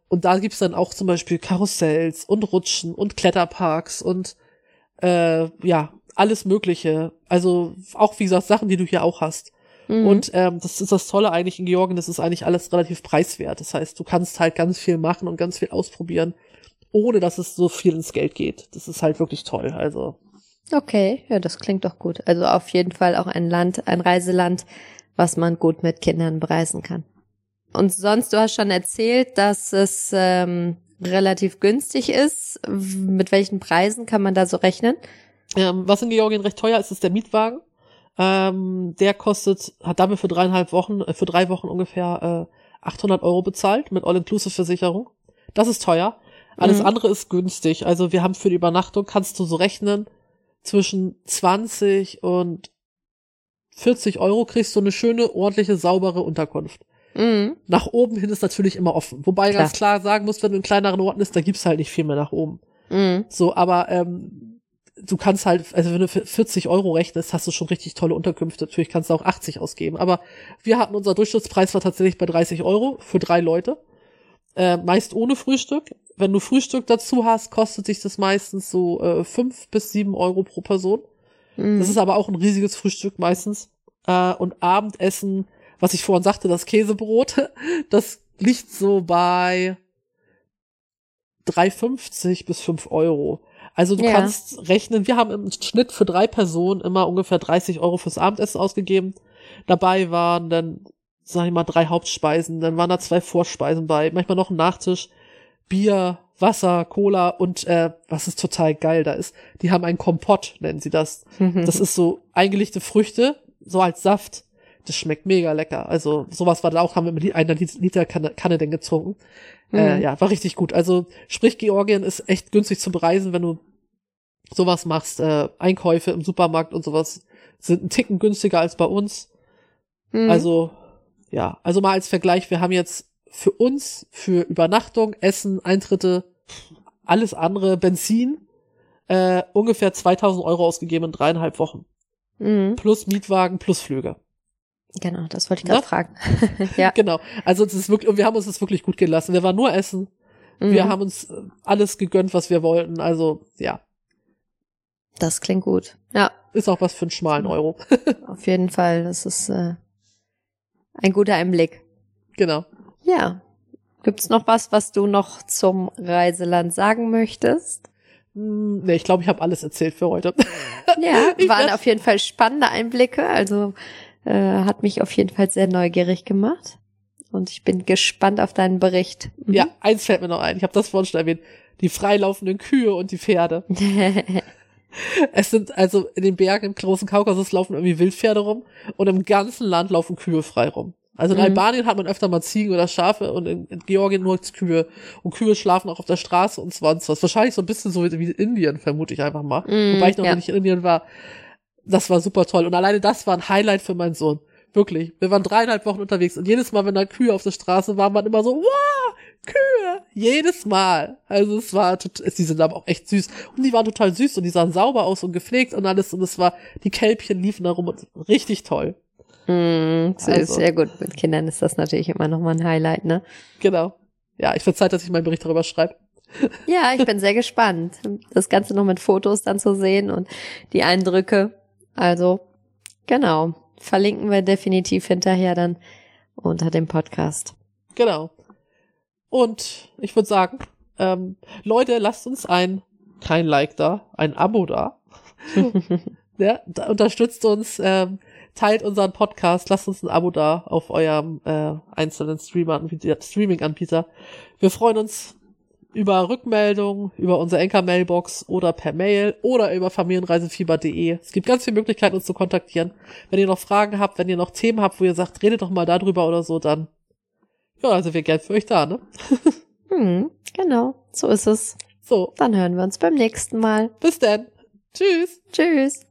und da gibt's dann auch zum Beispiel Karussells und Rutschen und Kletterparks und äh, ja, alles Mögliche. Also auch, wie gesagt, Sachen, die du hier auch hast. Mhm. Und ähm, das ist das Tolle eigentlich in Georgien, das ist eigentlich alles relativ preiswert. Das heißt, du kannst halt ganz viel machen und ganz viel ausprobieren, ohne dass es so viel ins Geld geht. Das ist halt wirklich toll. Also okay, ja, das klingt doch gut. Also auf jeden Fall auch ein Land, ein Reiseland, was man gut mit Kindern bereisen kann. Und sonst, du hast schon erzählt, dass es ähm, relativ günstig ist. Mit welchen Preisen kann man da so rechnen? Ähm, was in Georgien recht teuer ist, ist der Mietwagen. Ähm, der kostet, hat damit für dreieinhalb Wochen, äh, für drei Wochen ungefähr äh, achthundert Euro bezahlt mit All-Inclusive-Versicherung. Das ist teuer. Alles mhm. andere ist günstig. Also wir haben für die Übernachtung, kannst du so rechnen, zwischen zwanzig und vierzig Euro kriegst du eine schöne, ordentliche, saubere Unterkunft. Mhm. Nach oben hin ist natürlich immer offen. Wobei klar. ganz klar sagen musst, wenn du in kleineren Orten bist, da gibt's halt nicht viel mehr nach oben. Mhm. So, aber ähm, du kannst halt, also wenn du vierzig Euro rechnest, hast du schon richtig tolle Unterkünfte. Natürlich kannst du auch achtzig ausgeben. Aber wir hatten, unser Durchschnittspreis war tatsächlich bei dreißig Euro für drei Leute. Äh, meist ohne Frühstück. Wenn du Frühstück dazu hast, kostet sich das meistens so äh, fünf bis sieben Euro pro Person. Mhm. Das ist aber auch ein riesiges Frühstück meistens. Äh, und Abendessen, was ich vorhin sagte, das Käsebrot, das liegt so bei drei fünfzig bis fünf Euro. Also du ja. kannst rechnen, wir haben im Schnitt für drei Personen immer ungefähr dreißig Euro fürs Abendessen ausgegeben. Dabei waren dann, sag ich mal, drei Hauptspeisen, dann waren da zwei Vorspeisen bei, manchmal noch ein Nachtisch, Bier, Wasser, Cola und äh, was ist total geil da ist, die haben einen Kompott, nennen sie das. Das ist so eingelegte Früchte, so als Saft. Das schmeckt mega lecker. Also sowas war da auch, haben wir mit einer Liter Kanne, Kanne denn getrunken. Mhm. Äh, ja, war richtig gut. Also sprich, Georgien ist echt günstig zu bereisen, wenn du sowas machst. Äh, Einkäufe im Supermarkt und sowas sind ein Ticken günstiger als bei uns. Mhm. Also ja, also mal als Vergleich, wir haben jetzt für uns, für Übernachtung, Essen, Eintritte, alles andere, Benzin, äh, ungefähr zweitausend Euro ausgegeben in dreieinhalb Wochen. Mhm. Plus Mietwagen, plus Flüge. Genau, das wollte ich gerade fragen. Ja. Genau, also es ist wirklich, und wir haben uns das wirklich gut gelassen. Wir waren nur essen. Mhm. Wir haben uns alles gegönnt, was wir wollten. Also, ja. Das klingt gut. Ja. Ist auch was für einen schmalen Euro. Auf jeden Fall, das ist äh, ein guter Einblick. Genau. Ja. Gibt's noch was, was du noch zum Reiseland sagen möchtest? Hm, nee, ich glaube, ich habe alles erzählt für heute. Ja, waren auf jeden Fall spannende Einblicke. Also äh, hat mich auf jeden Fall sehr neugierig gemacht. Und ich bin gespannt auf deinen Bericht. Mhm. Ja, eins fällt mir noch ein. Ich habe das vorhin schon erwähnt. Die freilaufenden Kühe und die Pferde. Es sind also in den Bergen im großen Kaukasus laufen irgendwie Wildpferde rum und im ganzen Land laufen Kühe frei rum. Also in mhm. Albanien hat man öfter mal Ziegen oder Schafe und in, in Georgien nur Kühe. Und Kühe schlafen auch auf der Straße und sonst was. Wahrscheinlich so ein bisschen so wie in Indien, vermute ich einfach mal. Mhm, Wobei ich noch ja. nicht in Indien war. Das war super toll. Und alleine das war ein Highlight für meinen Sohn. Wirklich. Wir waren dreieinhalb Wochen unterwegs und jedes Mal, wenn da Kühe auf der Straße waren, waren immer so, wow, Kühe! Jedes Mal. Also es war, die sind aber auch echt süß. Und die waren total süß und die sahen sauber aus und gepflegt und alles. Und es war, die Kälbchen liefen da rum und richtig toll. Mm, so also. Ist sehr gut. Mit Kindern ist das natürlich immer nochmal ein Highlight, ne? Genau. Ja, ich verzeihe, dass ich meinen Bericht darüber schreibe. Ja, ich bin sehr gespannt, das Ganze noch mit Fotos dann zu sehen und die Eindrücke. Also, genau. Verlinken wir definitiv hinterher dann unter dem Podcast. Genau. Und ich würde sagen, ähm, Leute, lasst uns ein, kein Like da, ein Abo da. Ja, da unterstützt uns, ähm, teilt unseren Podcast, lasst uns ein Abo da auf eurem äh, einzelnen Streamer-Anbieter, Streaming-Anbieter. Wir freuen uns über Rückmeldungen, über unsere Anchor-Mailbox oder per Mail oder über familienreisefieber punkt de. Es gibt ganz viele Möglichkeiten, uns zu kontaktieren. Wenn ihr noch Fragen habt, wenn ihr noch Themen habt, wo ihr sagt, redet doch mal darüber oder so, dann ja, also wir gern für euch da, ne? Hm, genau, so ist es. So. Dann hören wir uns beim nächsten Mal. Bis dann. Tschüss. Tschüss.